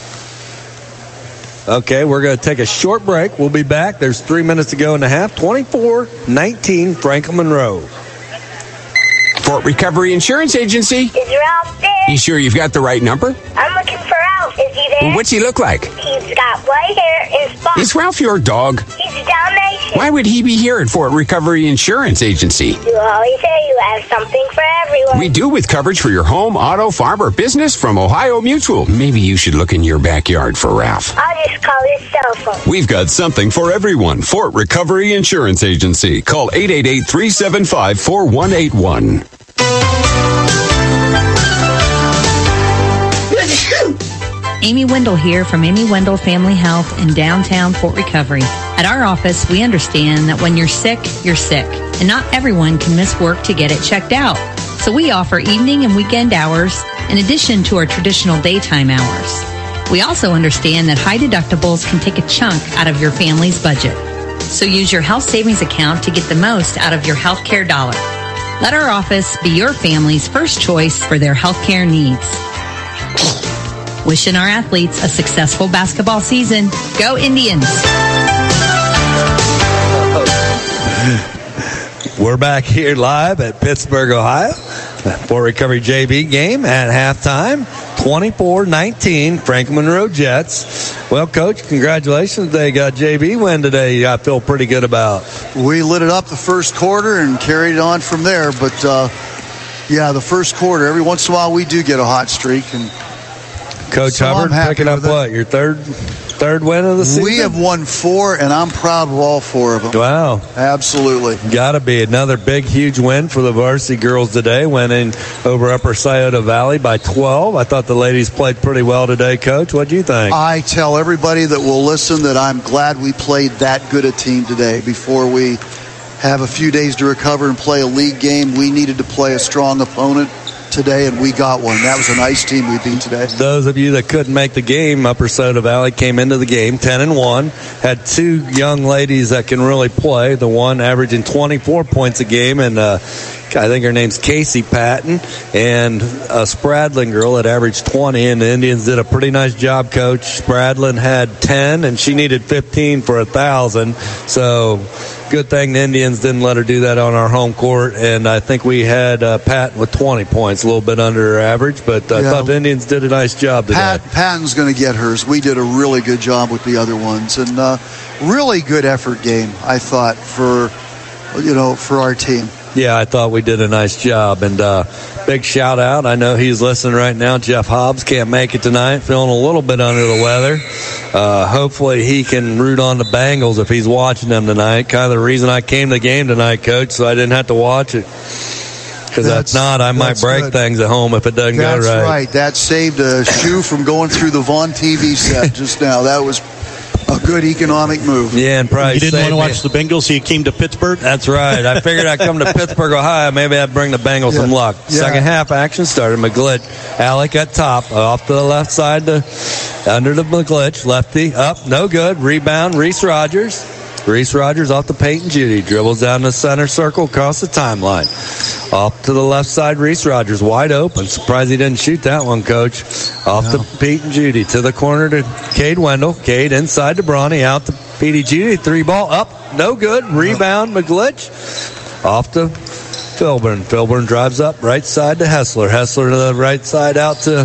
Speaker 2: Okay, we're going to take a short break. We'll be back. There's three minutes to go in the half. twenty-four nineteen, Franklin Monroe.
Speaker 10: Fort Recovery Insurance Agency.
Speaker 11: Is Ralph there?
Speaker 10: You sure you've got the right number?
Speaker 11: I'm looking for Ralph. Is he there?
Speaker 10: Well, what's he look like?
Speaker 11: He's got white hair and spots.
Speaker 10: Is Ralph your dog?
Speaker 11: He's a Dalmatian.
Speaker 10: Why would he be here at Fort Recovery Insurance Agency?
Speaker 11: You always say you have something for everyone.
Speaker 10: We do, with coverage for your home, auto, farm, or business from Ohio Mutual. Maybe you should look in your backyard for Ralph.
Speaker 11: I'll just call his cell phone.
Speaker 5: We've got something for everyone. Fort Recovery Insurance Agency. Call eight eight eight, three seven five, four one eight one.
Speaker 12: Amy Wendell here from Amy Wendell Family Health in downtown Fort Recovery. At our office, we understand that when you're sick, you're sick, and not everyone can miss work to get it checked out. So we offer evening and weekend hours in addition to our traditional daytime hours. We also understand that high deductibles can take a chunk out of your family's budget. So use your health savings account to get the most out of your health care dollar. Let our office be your family's first choice for their health care needs. Wishing our athletes a successful basketball season. Go Indians!
Speaker 2: We're back here live at Pittsburgh, Ohio. Fort Recovery J V game at halftime. twenty-four nineteen, Franklin Monroe Jets. Well, Coach, congratulations. They got J V win today. I feel pretty good about.
Speaker 3: We lit it up the first quarter and carried it on from there. But, uh, yeah, the first quarter, every once in a while we do get a hot streak. And
Speaker 2: Coach
Speaker 3: so
Speaker 2: Hubbard picking up what, your third third win of the season?
Speaker 3: We have won four, and I'm proud of all four of them.
Speaker 2: Wow.
Speaker 3: Absolutely.
Speaker 2: Got to be another big, huge win for the varsity girls today, winning over Upper Scioto Valley by twelve. I thought the ladies played pretty well today, Coach. What do you think?
Speaker 3: I tell everybody that will listen that I'm glad we played that good a team today. Before we have a few days to recover and play a league game, we needed to play a strong opponent today, and we got one. That was a nice team we beat today.
Speaker 2: Those of you that couldn't make the game, Upper Scioto Valley came into the game ten and one, had two young ladies that can really play, the one averaging twenty-four points a game, and uh, I think her name's Casey Patton, and a Spradlin girl that averaged twenty, and the Indians did a pretty nice job, Coach. Spradlin had ten, and she needed fifteen for a thousand, so good thing the Indians didn't let her do that on our home court, and I think we had uh, Patton with twenty points, a little bit under her average, but I yeah. thought the Indians did a nice job today.
Speaker 3: Pat, Patton's going to get hers. We did a really good job with the other ones, and uh, really good effort game, I thought, for, you know, for our team.
Speaker 2: Yeah, I thought we did a nice job, and uh, big shout out. I know he's listening right now. Jeff Hobbs can't make it tonight, feeling a little bit under the weather. Uh, hopefully he can root on the Bengals if he's watching them tonight. Kind of the reason I came to the game tonight, Coach, so I didn't have to watch it. Because if not, I might break good. things at home if it doesn't
Speaker 3: that's
Speaker 2: go right.
Speaker 3: That's right. That saved a shoe from going through the Vaughn T V set just now. That was a good economic move.
Speaker 2: Yeah, and probably
Speaker 13: you didn't want to watch
Speaker 2: me.
Speaker 13: the Bengals, so you came to Pittsburgh?
Speaker 2: That's right. I figured I'd come to Pittsburgh, Ohio. Maybe I'd bring the Bengals yeah. some luck. Yeah. Second half action started. McGlitch, Alec at top, off to the left side, to under the McGlitch. Lefty, up, no good. Rebound, Reese Rogers. Reese Rogers off to Peyton Judy. Dribbles down the center circle, across the timeline. Off to the left side, Reese Rogers, wide open. Surprised he didn't shoot that one, Coach. Off no. to Peyton Judy. To the corner to Cade Wendell. Cade inside to Brawny. Out to Petey Judy. Three ball up. No good. Rebound, McGlitch. Off to Filburn. Filburn drives up. Right side to Hessler. Hessler to the right side out to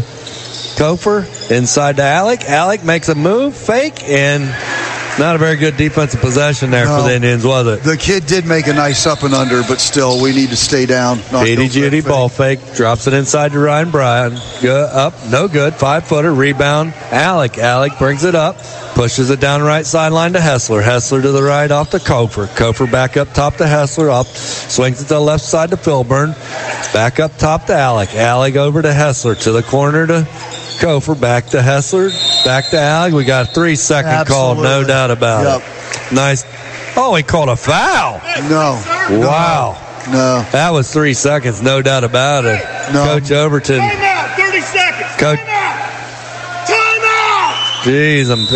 Speaker 2: Kofer. Inside to Alec. Alec makes a move. Fake. And not a very good defensive possession there no. for the Indians, was it?
Speaker 3: The kid did make a nice up and under, but still, we need to stay down.
Speaker 2: Petey Judy ball fake. Drops it inside to Ryan Bryan. Go up. No good. Five-footer. Rebound. Alec. Alec brings it up. Pushes it down right sideline to Hessler. Hessler to the right off to Kofer. Kofer back up top to Hessler. Up. Swings it to the left side to Filburn. Back up top to Alec. Alec over to Hessler. To the corner to Kofer. Back to Hessler. Back to Alec. We got a three-second call, no doubt about yep. it. Nice. Oh, he called a foul.
Speaker 3: No.
Speaker 2: Wow.
Speaker 3: No.
Speaker 2: That was three seconds, no doubt about it.
Speaker 3: No.
Speaker 2: Coach Overton.
Speaker 7: Time out. thirty seconds.
Speaker 2: Coach.
Speaker 7: Time out. Time out.
Speaker 2: Jeez, I'm.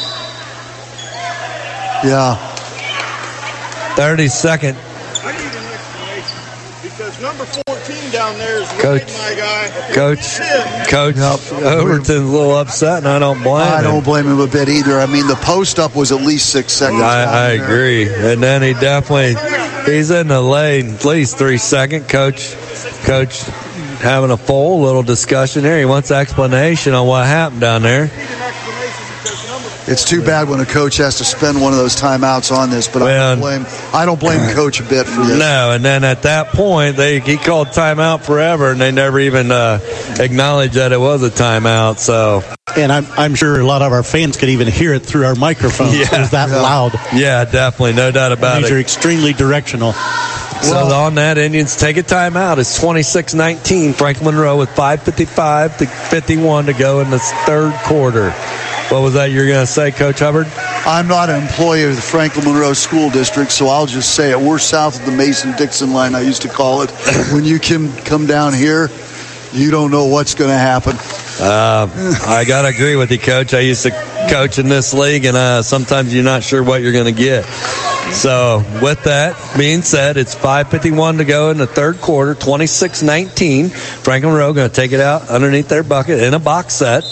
Speaker 3: Yeah.
Speaker 2: thirty second.
Speaker 7: I need an explanation because number fourteen down there is
Speaker 2: Coach,
Speaker 7: my guy.
Speaker 2: Coach, Coach yep. Overton's a little upset, and I don't blame
Speaker 3: I
Speaker 2: him.
Speaker 3: I don't blame him a bit either. I mean, the post-up was at least six seconds.
Speaker 2: I, I agree. And then he definitely, he's in the lane at least three seconds. Coach, Coach having a full little discussion here. He wants explanation on what happened down there.
Speaker 3: It's too bad when a coach has to spend one of those timeouts on this, but well, I don't blame I don't blame Coach a bit for this.
Speaker 2: No, and then at that point, they he called timeout forever, and they never even uh, acknowledged that it was a timeout. So,
Speaker 13: and I'm I'm sure a lot of our fans could even hear it through our microphones. Yeah, it was that
Speaker 2: yeah.
Speaker 13: loud.
Speaker 2: Yeah, definitely, no doubt about
Speaker 13: These
Speaker 2: it.
Speaker 13: These are extremely directional.
Speaker 2: So on that, Indians take a timeout. It's twenty-six nineteen. Franklin Monroe with five fifty-five to fifty-one to go in the third quarter. What was that you were going to say, Coach Hubbard?
Speaker 3: I'm not an employee of the Franklin Monroe School District, so I'll just say it. We're south of the Mason-Dixon line, I used to call it. When you can come down here, you don't know what's going to happen.
Speaker 2: Uh, I got to agree with you, Coach. I used to coach in this league, and uh, sometimes you're not sure what you're going to get. So with that being said, it's five fifty-one to go in the third quarter, twenty-six nineteen. Franklin Monroe going to take it out underneath their bucket in a box set.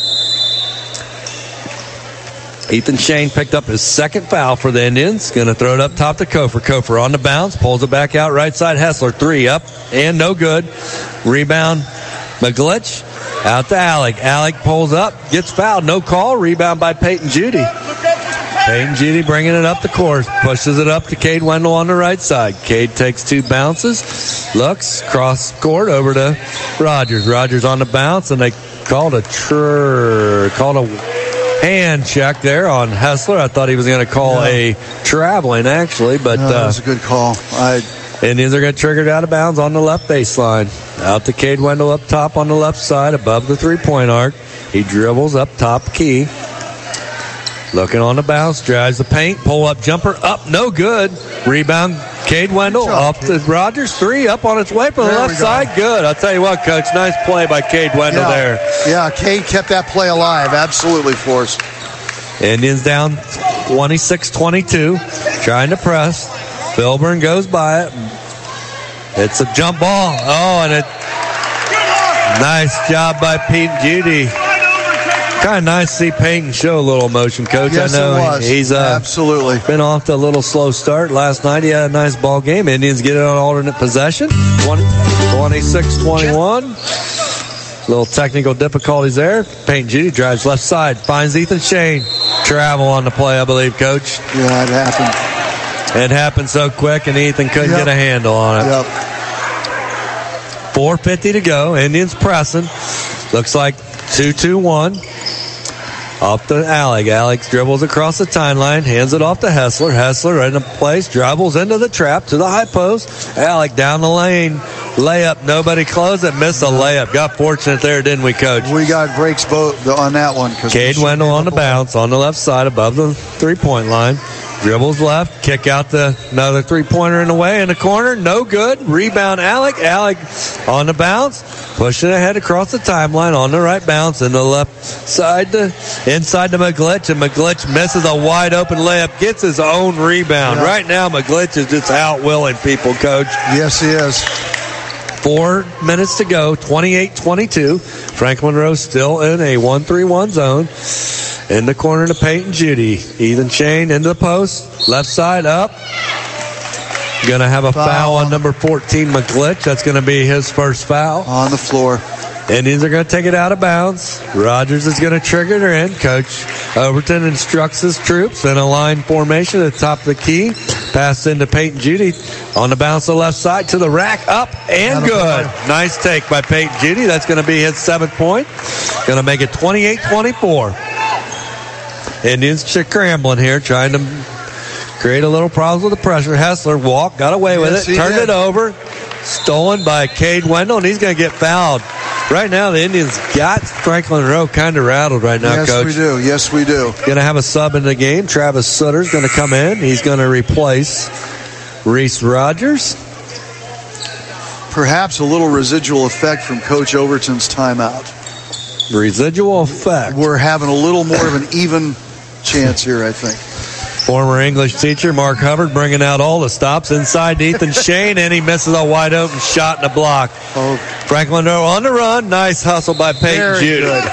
Speaker 2: Ethan Shane picked up his second foul for the Indians. Going to throw it up top to Kofer. Kofer on the bounce, pulls it back out right side. Hessler, three up and no good. Rebound, McGlitch. Out to Alec. Alec pulls up, gets fouled. No call. Rebound by Peyton Judy. Peyton Judy bringing it up the court. Pushes it up to Cade Wendell on the right side. Cade takes two bounces. Looks, cross court over to Rogers. Rogers on the bounce, and they called a tr- called a hand check there on Hessler. I thought he was going to call no. a traveling, actually. But
Speaker 3: no, that was uh, a good call. I...
Speaker 2: Indians are going to trigger it out of bounds on the left baseline. Out to Cade Wendell up top on the left side above the three-point arc. He dribbles up top key. Looking on the bounce, drives the paint, pull-up jumper, up, no good. Rebound, Cade Wendell, job, off to Rogers, three, up on its way from the left side, good. I'll tell you what, Coach, nice play by Cade Wendell
Speaker 3: yeah.
Speaker 2: there.
Speaker 3: Yeah, Cade kept that play alive, absolutely, for us.
Speaker 2: Indians down twenty-six twenty-two, trying to press. Filburn goes by it. It's a jump ball. Oh, and it. Nice job by Pete Judy. Kind of nice to see Peyton show a little emotion, Coach.
Speaker 3: Yes,
Speaker 2: I know
Speaker 3: it was.
Speaker 2: he's uh,
Speaker 3: absolutely
Speaker 2: been off to a little slow start. Last night he had a nice ball game. Indians get it on alternate possession. twenty-six twenty-one. Little technical difficulties there. Peyton Judy drives left side. Finds Ethan Shane. Travel on the play, I believe, Coach.
Speaker 3: Yeah, it happened.
Speaker 2: It happened so quick, and Ethan couldn't
Speaker 3: yep.
Speaker 2: get a handle on it.
Speaker 3: Yep.
Speaker 2: four fifty to go. Indians pressing. Looks like two two one. Off to Alec. Alex dribbles across the timeline, hands it off to Hessler. Hessler in a place, dribbles into the trap to the high post. Alec down the lane. Layup. Nobody closed it. Missed a layup. Got fortunate there, didn't we, Coach?
Speaker 3: We got breaks both on that one.
Speaker 2: Cade Wendell on the bounce on the left side above the three-point line. Dribbles left, kick out the another three-pointer in the way in the corner, no good. Rebound, Alec. Alec on the bounce, pushing ahead across the timeline on the right bounce in the left side to inside to McGlitch, and McGlitch misses a wide open layup, gets his own rebound. Yeah. Right now, McGlitch is just out willing people, Coach.
Speaker 3: Yes, he is.
Speaker 2: Four minutes to go, twenty-eight twenty-two. Franklin Monroe still in a one three one zone. In the corner to Peyton Judy. Ethan Shane into the post. Left side up. Going to have a foul, foul on number fourteen, McGlitch. That's going to be his first foul.
Speaker 3: On the floor.
Speaker 2: Indians are going to take it out of bounds. Rogers is going to trigger it in. Coach Overton instructs his troops in a line formation at the top of the key. Pass into Peyton Judy on the bounce to the left side to the rack. Up and good. Nice take by Peyton Judy. That's going to be his seventh point. Going to make it twenty-eight twenty-four. Indians scrambling here, trying to create a little problem with the pressure. Hessler walked, got away with yes, it, turned did. it over. Stolen by Cade Wendell, and he's going to get fouled. Right now, the Indians got Franklin Monroe kind of rattled right now,
Speaker 3: yes,
Speaker 2: Coach.
Speaker 3: Yes, we do. Yes, we do.
Speaker 2: Going to have a sub in the game. Travis Sutter's going to come in. He's going to replace Reese Rogers.
Speaker 3: Perhaps a little residual effect from Coach Overton's timeout.
Speaker 2: Residual effect.
Speaker 3: We're having a little more of an even chance here, I think.
Speaker 2: Former English teacher Mark Hubbard bringing out all the stops inside to Ethan Shane, and he misses a wide open shot in the block.
Speaker 3: Oh.
Speaker 2: Franklin Monroe on the run. Nice hustle by Peyton
Speaker 3: Very
Speaker 2: Judy.
Speaker 3: Good.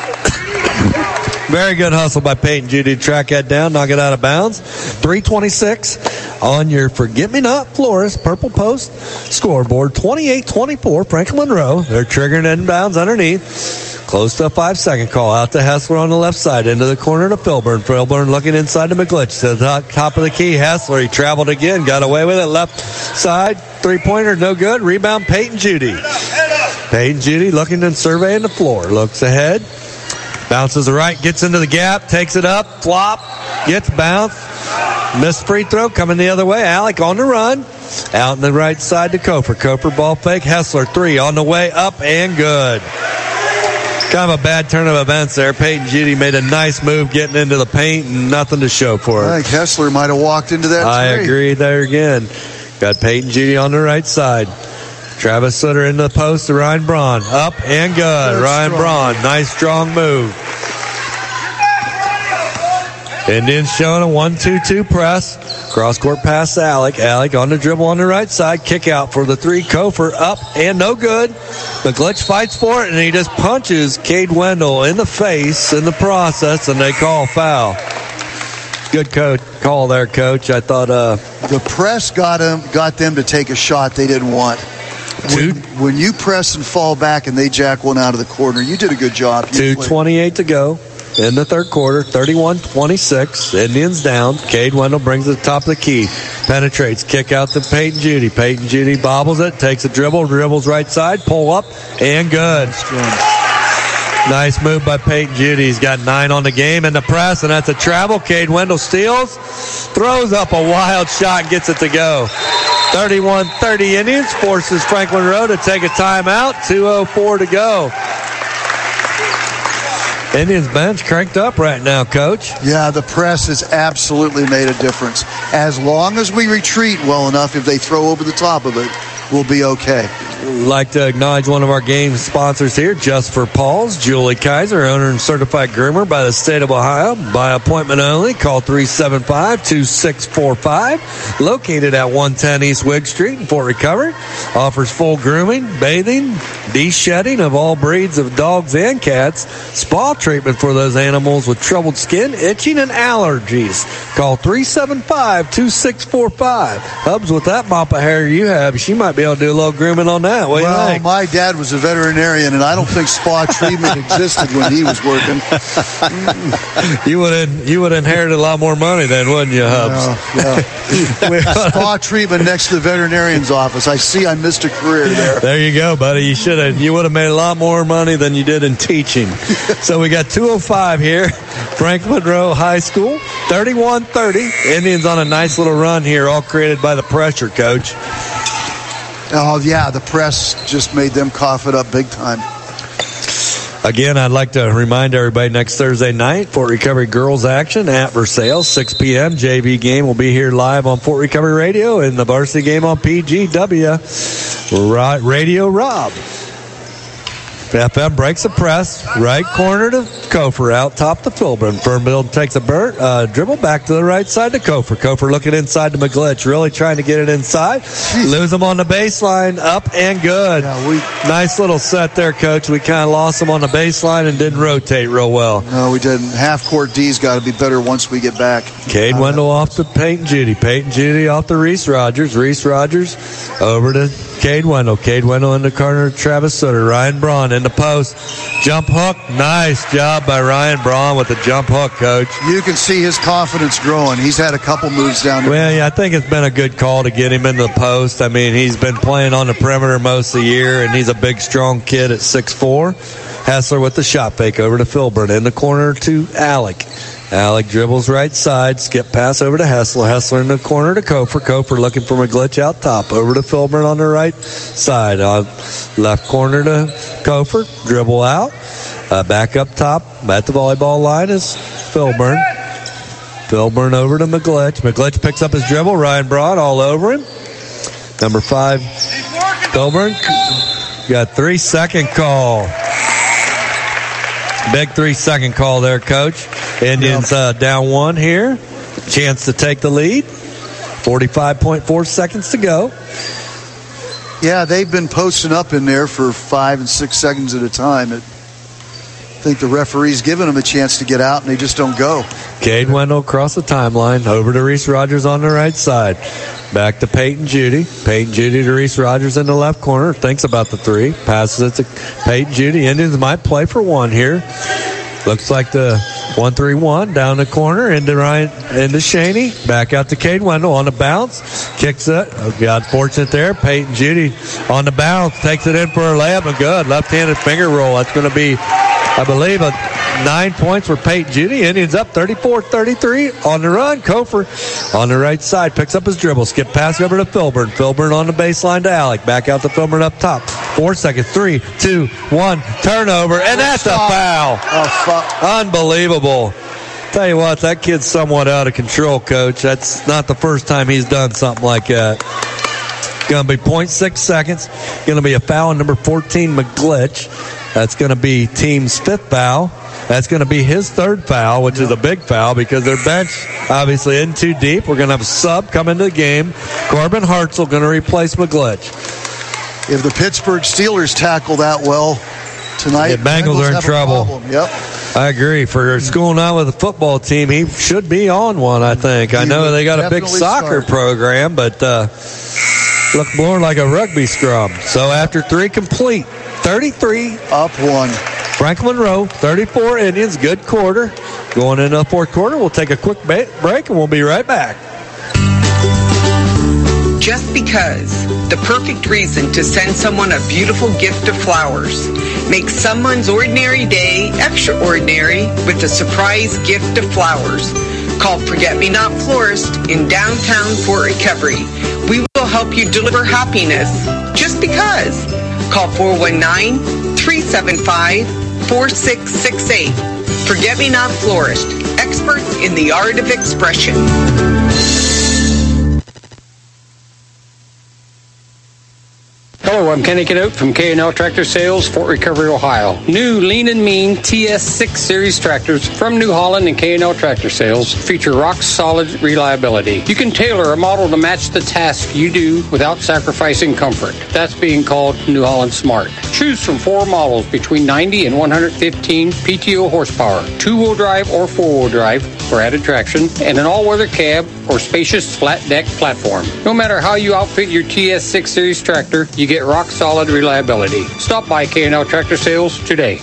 Speaker 2: Very good hustle by Peyton Judy to track that down, knock it out of bounds. three twenty-six on your Forget-Me-Not Flores Purple Post scoreboard. twenty-eight twenty-four Franklin Monroe. They're triggering inbounds underneath. Close to a five-second call. Out to Hessler on the left side. Into the corner to Filburn. Filburn looking inside to McGlitch. To the top of the key. Hessler. He traveled again. Got away with it. Left side. Three-pointer. No good. Rebound. Peyton Judy. Peyton Judy looking and surveying the floor. Looks ahead. Bounces right. Gets into the gap. Takes it up. Flop. Gets bounced. Missed free throw. Coming the other way. Alec on the run. Out in the right side to Kofer. Kofer ball fake. Hessler three on the way up and good. Kind of a bad turn of events there. Peyton Judy made a nice move getting into the paint and nothing to show for it.
Speaker 3: I think Hessler might have walked into that
Speaker 2: I
Speaker 3: tree.
Speaker 2: agree there again. Got Peyton Judy on the right side. Travis Sutter into the post to Ryan Braun. Up and good. Good Ryan strong. Braun. Nice strong move. Indians showing a one two two press. Cross-court pass to Alec. Alec on the dribble on the right side. Kick out for the three. Kofer up and no good. McGlitch fights for it, and he just punches Cade Wendell in the face in the process, and they call foul. Good coach, call there, Coach. I thought uh,
Speaker 3: the press got him, got them to take a shot they didn't want. When, when you press and fall back and they jack one out of the corner, you did a good job.
Speaker 2: two twenty-eight to go. In the third quarter, thirty-one twenty-six. Indians down. Cade Wendell brings it to the top of the key. Penetrates. Kick out to Peyton Judy. Peyton Judy bobbles it. Takes a dribble. Dribbles right side. Pull up. And good. Nice move by Peyton Judy. He's got nine on the game in the press, and that's a travel. Cade Wendell steals. Throws up a wild shot and gets it to go. thirty-one thirty Indians. Forces Franklin Rowe to take a timeout. two oh four to go. Indians bench cranked up right now, Coach.
Speaker 3: Yeah, the press has absolutely made a difference. As long as we retreat well enough, if they throw over the top of it, we'll be okay.
Speaker 2: Like to acknowledge one of our game sponsors here, Just for Paul's. Julie Kaiser, owner and certified groomer by the state of Ohio. By appointment only. Call three seven five, two six four five. Located at one ten East Wigg Street in Fort Recovery. Offers full grooming, bathing, de-shedding of all breeds of dogs and cats. Spa treatment for those animals with troubled skin, itching, and allergies. Call three seven five, two six four five. Hubs, with that mop of hair you have, she might be able to do a little grooming on that. What
Speaker 3: well,
Speaker 2: do you think?
Speaker 3: My dad was a veterinarian, and I don't think spa treatment existed when he was working.
Speaker 2: you would you would inherit a lot more money then, wouldn't you, Hubs?
Speaker 3: Yeah, yeah. Spa treatment next to the veterinarian's office. I see I missed a career there.
Speaker 2: There you go, buddy. You should have. You would have made a lot more money than you did in teaching. So we got two oh five here. Franklin Rowe High School, thirty-one thirty. Indians on a nice little run here, all created by the pressure, Coach.
Speaker 3: Oh, yeah, the press just made them cough it up big time.
Speaker 2: Again, I'd like to remind everybody next Thursday night, Fort Recovery girls action at Versailles, six p.m. J V game will be here live on Fort Recovery Radio, and the varsity game on P G W Radio Rob. F M breaks a press, right corner to Kofer, out top to Filburn. Fernbill takes a burn, uh, dribble back to the right side to Kofer. Kofer looking inside to McGlitch, really trying to get it inside. Jeez. Lose him on the baseline, up and good. Yeah, we, nice little set there, Coach. We kind of lost him on the baseline and didn't rotate real well.
Speaker 3: No, we didn't. Half-court D's got to be better once we get back.
Speaker 2: Cade uh, Wendell off to Peyton Judy. Peyton Judy off to Reese Rogers. Reese Rogers over to Cade Wendell. Cade Wendell in the corner to Travis Sutter. Ryan Braun in the post. Jump hook. Nice job by Ryan Braun with the jump hook, Coach.
Speaker 3: You can see his confidence growing. He's had a couple moves down there.
Speaker 2: Well, yeah, I think it's been a good call to get him in the post. I mean, he's been playing on the perimeter most of the year, and he's a big, strong kid at six foot four. Hessler with the shot fake over to Filburn. In the corner to Alec. Alec dribbles right side, skip pass over to Hessler. Hessler in the corner to Kofer. Kofer looking for McGlitch out top. Over to Filburn on the right side. Uh, left corner to Kofer. Dribble out. Uh, back up top. At the volleyball line is Filburn. Filburn over to McGlitch. McGlitch picks up his dribble. Ryan Braun all over him. Number five, Filburn. Got three second call. Big three second call there, Coach. Indians uh, down one here. Chance to take the lead. forty-five point four seconds to go.
Speaker 3: Yeah, they've been posting up in there for five and six seconds at a time. It, I think the referee's giving them a chance to get out, and they just don't go.
Speaker 2: Cade Wendell across the timeline. Over to Reese Rogers on the right side. Back to Peyton Judy. Peyton Judy to Reese Rogers in the left corner. Thinks about the three. Passes it to Peyton Judy. Indians might play for one here. Looks like the one three one down the corner into Ryan, into Shaney. Back out to Cade Wendell on the bounce. Kicks it. Oh, God, fortunate there. Peyton Judy on the bounce. Takes it in for a layup and good. Left-handed finger roll. That's going to be, I believe, a Nine points for Peyton Judy. Indians up thirty-four thirty-three on the run. Kofor on the right side picks up his dribble. Skip pass over to Filburn. Filburn on the baseline to Alec. Back out to Filburn up top. Four seconds. Three, two, one. Turnover. And that's a foul.
Speaker 3: Oh,
Speaker 2: Unbelievable. Tell you what, that kid's somewhat out of control, Coach. That's not the first time he's done something like that. Going to be point six seconds. Going to be a foul on number fourteen, McGlitch. That's going to be team's fifth foul. That's going to be his third foul, which is a big foul because their bench obviously isn't too deep. We're going to have a sub come into the game. Corbin Hartzell going to replace McGlitch.
Speaker 3: If the Pittsburgh Steelers tackle that well tonight,
Speaker 2: the Bengals, Bengals are in trouble.
Speaker 3: Yep.
Speaker 2: I agree. For schooling out with a football team, he should be on one, I think. I know they got a big soccer start. program, but uh, look more like a rugby scrum. So after three complete, thirty-three.
Speaker 3: Up one.
Speaker 2: Franklin Monroe, thirty-four Indians. Good quarter. Going into the fourth quarter, we'll take a quick ba- break, and we'll be right back.
Speaker 8: Just because. The perfect reason to send someone a beautiful gift of flowers. Make someone's ordinary day extraordinary with a surprise gift of flowers. Call Forget Me Not Florist in downtown Fort Recovery. We will help you deliver happiness just because. Call four one nine, three seven five, four six six eight. Forget Me Not Florist, experts in the art of expression.
Speaker 6: Hello, I'm Kenny Canote from K and L Tractor Sales, Fort Recovery, Ohio. New Lean and Mean T S six Series tractors from New Holland and K and L Tractor Sales feature rock-solid reliability. You can tailor a model to match the task you do without sacrificing comfort. That's being called New Holland Smart. Choose from four models between ninety and one hundred fifteen P T O horsepower, two-wheel drive or four-wheel drive for added traction, and an all-weather cab or spacious flat-deck platform. No matter how you outfit your T S six Series tractor, you get rock-solid reliability. Stop by K and L Tractor Sales today.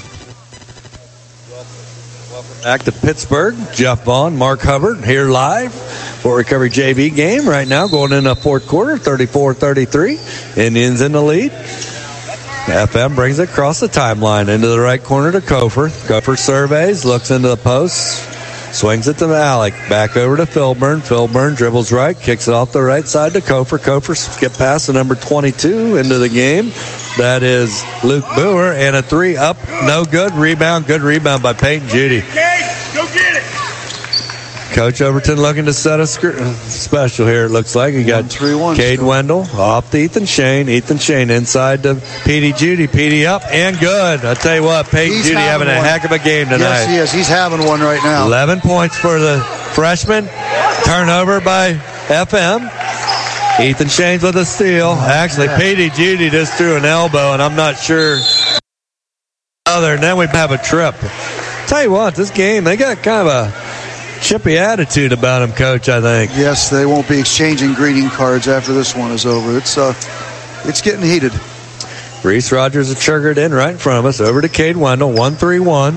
Speaker 2: Welcome back to Pittsburgh. Jeff Vaughn, Mark Hubbard here live. Fort Recovery J V game right now going in the fourth quarter, thirty-four thirty-three. Indians in the lead. F M brings it across the timeline into the right corner to Kofor. Kofor surveys, looks into the post. Swings it to Alec. Back over to Filburn. Filburn dribbles right. Kicks it off the right side to Kofor. Kofor skip past the number twenty-two into the game. That is Luke Boer. And a three up. No good. Rebound. Good rebound by Peyton Judy.
Speaker 7: Go get it.
Speaker 2: Coach Overton looking to set a sc- special here, it looks like. He got Cade Wendell off to Ethan Shane. Ethan Shane inside to Petey Judy. Petey up and good. I tell you what, Peyton He's Judy having, having a heck of a game tonight.
Speaker 3: Yes, he is. He's having one right now.
Speaker 2: eleven points for the freshman. Turnover by F M. Ethan Shane's with a steal. Actually, Petey Judy just threw an elbow, and I'm not sure. Other, and then we have a trip. Tell you what, this game, they got kind of a chippy attitude about him, Coach, I think.
Speaker 3: Yes, they won't be exchanging greeting cards after this one is over. It's uh, it's getting heated.
Speaker 2: Reese Rogers is triggered in right in front of us. Over to Cade Wendell, one three one.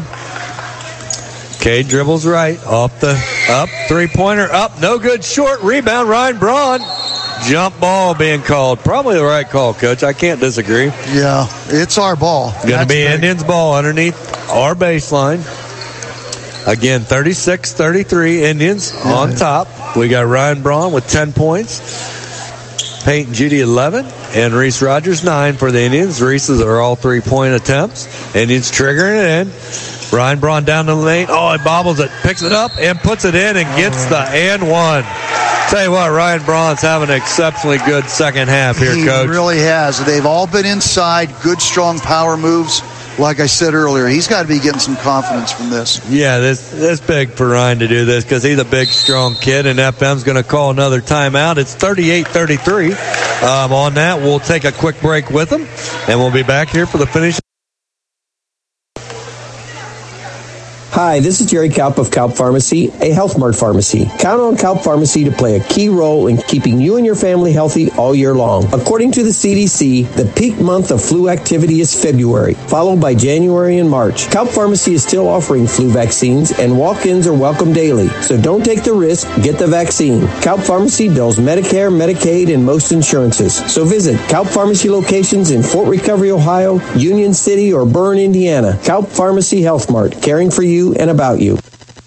Speaker 2: Cade dribbles right, off the up, three-pointer, up, no good, short, rebound, Ryan Braun. Jump ball being called. Probably the right call, Coach. I can't disagree.
Speaker 3: Yeah, it's our ball.
Speaker 2: Going to be big. Indians' ball underneath our baseline. Again, thirty-six thirty-three Indians yeah. on top. We got Ryan Braun with ten points. Peyton Judy, eleven. And Reese Rogers, nine for the Indians. Reese's are all three-point attempts. Indians triggering it in. Ryan Braun down the lane. Oh, he bobbles it, picks it up, and puts it in and gets the and one. Tell you what, Ryan Braun's having an exceptionally good second half here,
Speaker 3: he
Speaker 2: Coach.
Speaker 3: He really has. They've all been inside, good, strong power moves. Like I said earlier, he's got to be getting some confidence from this.
Speaker 2: Yeah, this this big for Ryan to do this because he's a big, strong kid, and F M's going to call another timeout. It's thirty-eight thirty-three. Um, on that, we'll take a quick break with them, and we'll be back here for the finish.
Speaker 14: Hi, this is Jerry Kalp of Kalp Pharmacy, a Health Mart pharmacy. Count on Kalp Pharmacy to play a key role in keeping you and your family healthy all year long. According to the C D C, the peak month of flu activity is February, followed by January and March. Kalp Pharmacy is still offering flu vaccines, and walk-ins are welcome daily. So don't take the risk, get the vaccine. Kalp Pharmacy bills Medicare, Medicaid, and most insurances. So visit Kalp Pharmacy locations in Fort Recovery, Ohio, Union City, or Bern, Indiana. Kalp Pharmacy Health Mart, caring for you you and about you.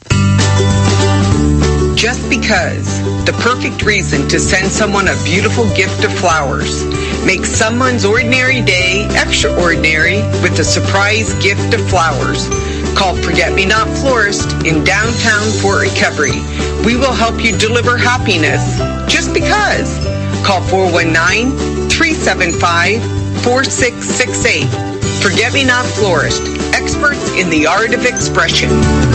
Speaker 8: Just because, the perfect reason to send someone a beautiful gift of flowers. Make someone's ordinary day extraordinary with a surprise gift of flowers. Call Forget Me Not Florist in downtown Fort Recovery. We will help you deliver happiness just because. Call four one nine, three seven five, four six six eight. Forget Me Not Florist, experts in the art of expression.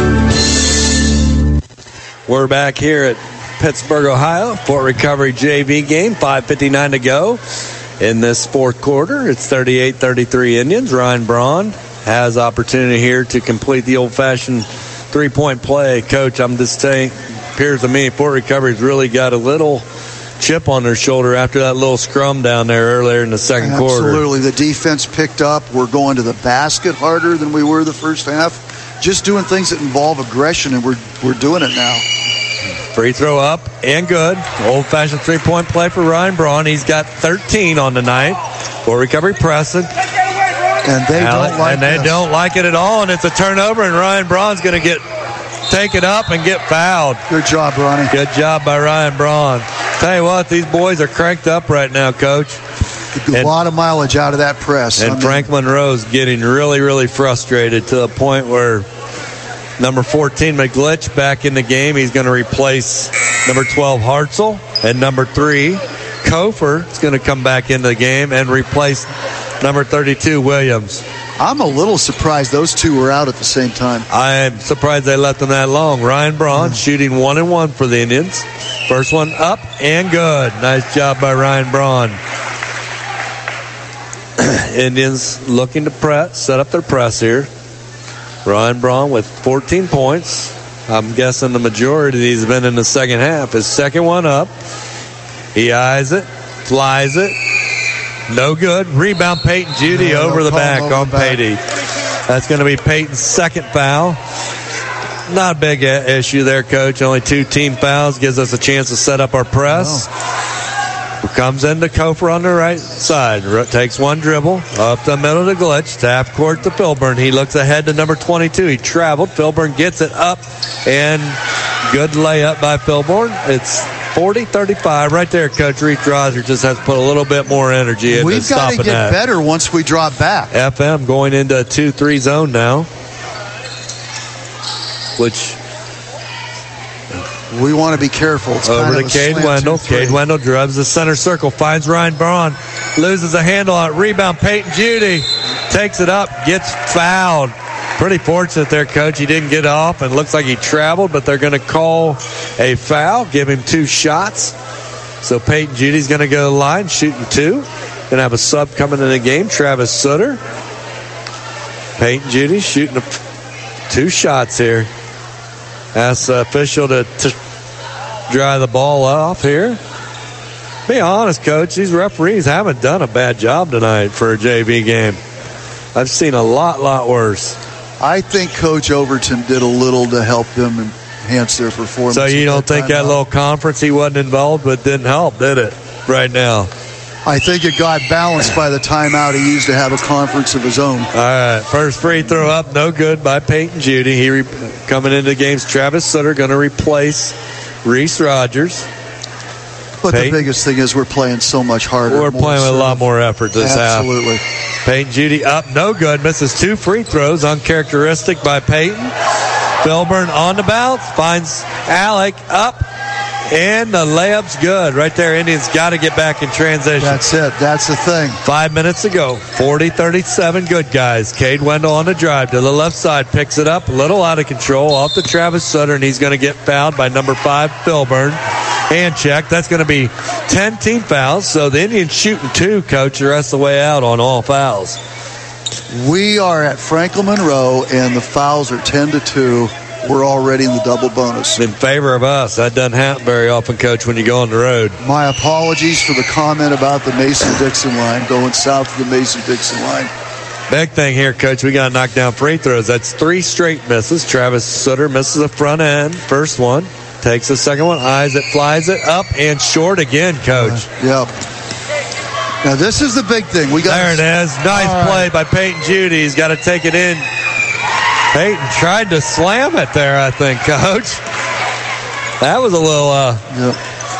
Speaker 2: We're back here at Pittsburgh, Ohio, Fort Recovery J V game, five fifty-nine to go in this fourth quarter. It's thirty-eight thirty-three Indians. Ryan Braun has opportunity here to complete the old-fashioned three-point play. Coach, I'm just saying, appears to me Fort Recovery's really got a little chip on their shoulder after that little scrum down there earlier in the second
Speaker 3: Absolutely.
Speaker 2: quarter.
Speaker 3: Absolutely. The defense picked up. We're going to the basket harder than we were the first half. Just doing things that involve aggression, and we're we're doing it now.
Speaker 2: Free throw up and good. Old-fashioned three-point play for Ryan Braun. He's got thirteen on the night. Fort Recovery pressing.
Speaker 3: And they
Speaker 2: Alec,
Speaker 3: don't like
Speaker 2: And they
Speaker 3: this.
Speaker 2: don't like it at all, and it's a turnover, and Ryan Braun's going to get take it up and get fouled.
Speaker 3: Good job, Ronnie.
Speaker 2: Good job by Ryan Braun. Tell you what, these boys are cranked up right now, Coach.
Speaker 3: A
Speaker 2: and,
Speaker 3: lot of mileage out of that press.
Speaker 2: And
Speaker 3: I mean,
Speaker 2: Franklin Rose getting really, really frustrated to the point where number fourteen, McGlitch, back in the game. He's going to replace number twelve, Hartzell, and number three, Kofer, is going to come back into the game and replace number thirty-two, Williams.
Speaker 3: I'm a little surprised those two were out at the same time.
Speaker 2: I'm surprised they left them that long. Ryan Braun mm. shooting one and one for the Indians. First one up and good. Nice job by Ryan Braun. Indians looking to press, set up their press here. Ryan Braun with fourteen points. I'm guessing the majority of these have been in the second half. His second one up. He eyes it, flies it. No good. Rebound, Peyton Judy no, over no the back over on Patey. That's going to be Peyton's second foul. Not a big issue there, Coach. Only two team fouls. Gives us a chance to set up our press. No. Comes into Kofer on the right side. Takes one dribble. Up the middle to Glitch. To half court to Filburn. He looks ahead to number twenty-two. He traveled. Filburn gets it up. And good layup by Filburn. It's forty thirty-five right there, Coach. Reese Rogers just has to put a little bit more energy into
Speaker 3: We've got
Speaker 2: stopping
Speaker 3: to get
Speaker 2: that.
Speaker 3: better once we drop back.
Speaker 2: F M going into a two three zone now, which
Speaker 3: we want to be careful. It's
Speaker 2: over
Speaker 3: kind
Speaker 2: to Cade Wendell. Cade Wendell drives the center circle, finds Ryan Braun, loses a handle on it. Rebound, Peyton Judy takes it up, gets fouled. Pretty fortunate there, Coach. He didn't get off and looks like he traveled, but they're going to call a foul, give him two shots. So Peyton Judy's going to go to the line, shooting two. Going to have a sub coming in the game, Travis Sutter. Peyton Judy shooting a, two shots here. Ask the official to, to dry the ball off here. Be honest, Coach, these referees haven't done a bad job tonight for a J V game. I've seen a lot, lot worse.
Speaker 3: I think Coach Overton did a little to help them enhance their performance.
Speaker 2: So you don't think that
Speaker 3: out.
Speaker 2: little conference he wasn't involved with didn't help, did it, right now?
Speaker 3: I think it got balanced by the timeout he used to have a conference of his own.
Speaker 2: All right, first free throw up, no good by Peyton Judy. He re- coming into the games, Travis Sutter going to replace Reese Rogers.
Speaker 3: But
Speaker 2: Peyton,
Speaker 3: the biggest thing is we're playing so much harder.
Speaker 2: We're playing with a lot more effort this
Speaker 3: Absolutely.
Speaker 2: half. Absolutely. Peyton Judy up, no good. Misses two free throws, uncharacteristic by Peyton. Filburn on the bounce, finds Alec up, and the layup's good. Right there, Indians got to get back in transition.
Speaker 3: That's it. That's the thing.
Speaker 2: Five minutes to go. forty thirty-seven, good guys. Cade Wendell on the drive to the left side, picks it up, a little out of control, off to Travis Sutter, and he's going to get fouled by number five, Filburn. Hand check. That's going to be ten team fouls. So the Indians shooting two, Coach, the rest of the way out on all fouls.
Speaker 3: We are at Franklin Monroe, and the fouls are ten to two. We're already in the double bonus.
Speaker 2: In favor of us. That doesn't happen very often, Coach, when you go on the road.
Speaker 3: My apologies for the comment about the Mason-Dixon line, going south of the Mason-Dixon line.
Speaker 2: Big thing here, Coach. We got to knock down free throws. That's three straight misses. Travis Sutter misses the front end. First one. Takes the second one, eyes it, flies it up and short again, Coach.
Speaker 3: Uh, yep. Now this is the big thing. We got
Speaker 2: there it is. Nice play right. by Peyton Judy. He's got to take it in. Peyton tried to slam it there, I think, Coach. That was a little... Uh,
Speaker 3: yep.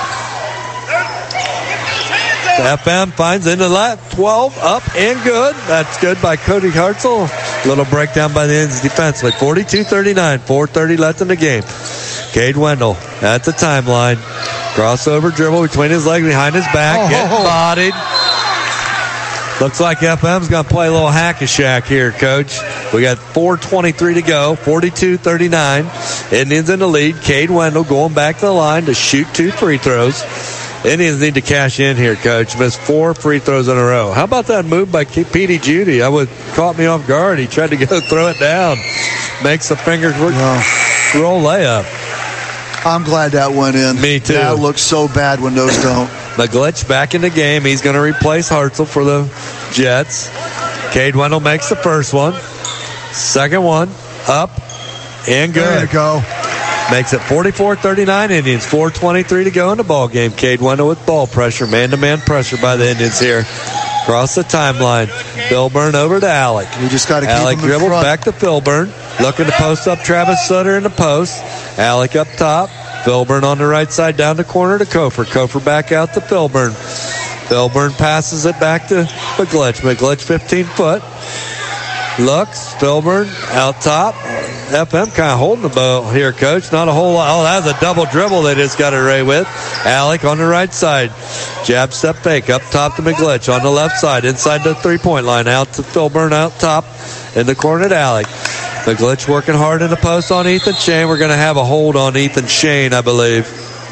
Speaker 2: F M finds into that twelve, up and good. That's good by Cody Hartzell. Little breakdown by the Indians defensively. forty-two thirty-nine, four thirty left in the game. Cade Wendell at the timeline. Crossover dribble between his legs, behind his back.
Speaker 3: Oh,
Speaker 2: Getting
Speaker 3: oh, oh.
Speaker 2: bodied. Looks like F M's going to play a little hack-a-shack here, Coach. We got four twenty-three to go, forty-two thirty-nine. Indians in the lead. Cade Wendell going back to the line to shoot two free throws. Indians need to cash in here, Coach. Missed four free throws in a row. How about that move by Petey Judy? I would caught me off guard. He tried to go throw it down. Makes the fingers work.
Speaker 3: Yeah.
Speaker 2: Roll layup.
Speaker 3: I'm glad that went in.
Speaker 2: Me too.
Speaker 3: That looks so bad when those don't.
Speaker 2: McGlitch back in the game. He's going to replace Hartzell for the Jets. Cade Wendell makes the first one. Second one. Up. And good.
Speaker 3: There you go.
Speaker 2: Makes it forty-four thirty-nine Indians. four twenty-three to go in the ball game. Cade Wendell with ball pressure. Man-to-man pressure by the Indians here. Across the timeline. Filburn over to Alec.
Speaker 3: You just got to keep
Speaker 2: Alec
Speaker 3: him in
Speaker 2: dribbled
Speaker 3: front.
Speaker 2: back to Filburn. Looking to post up Travis Sutter in the post. Alec up top. Filburn on the right side down the corner to Kofer. Kofer back out to Filburn. Filburn passes it back to McGlitch. McGlitch fifteen foot. Looks. Filburn out top. F M kind of holding the ball here, Coach. Not a whole lot. Oh, that was a double dribble they just got away with. Alec on the right side. Jab step fake up top to McGlitch on the left side. Inside the three-point line. Out to Filburn out top. In the corner to Alec. McGlitch working hard in the post on Ethan Shane. We're going to have a hold on Ethan Shane, I believe.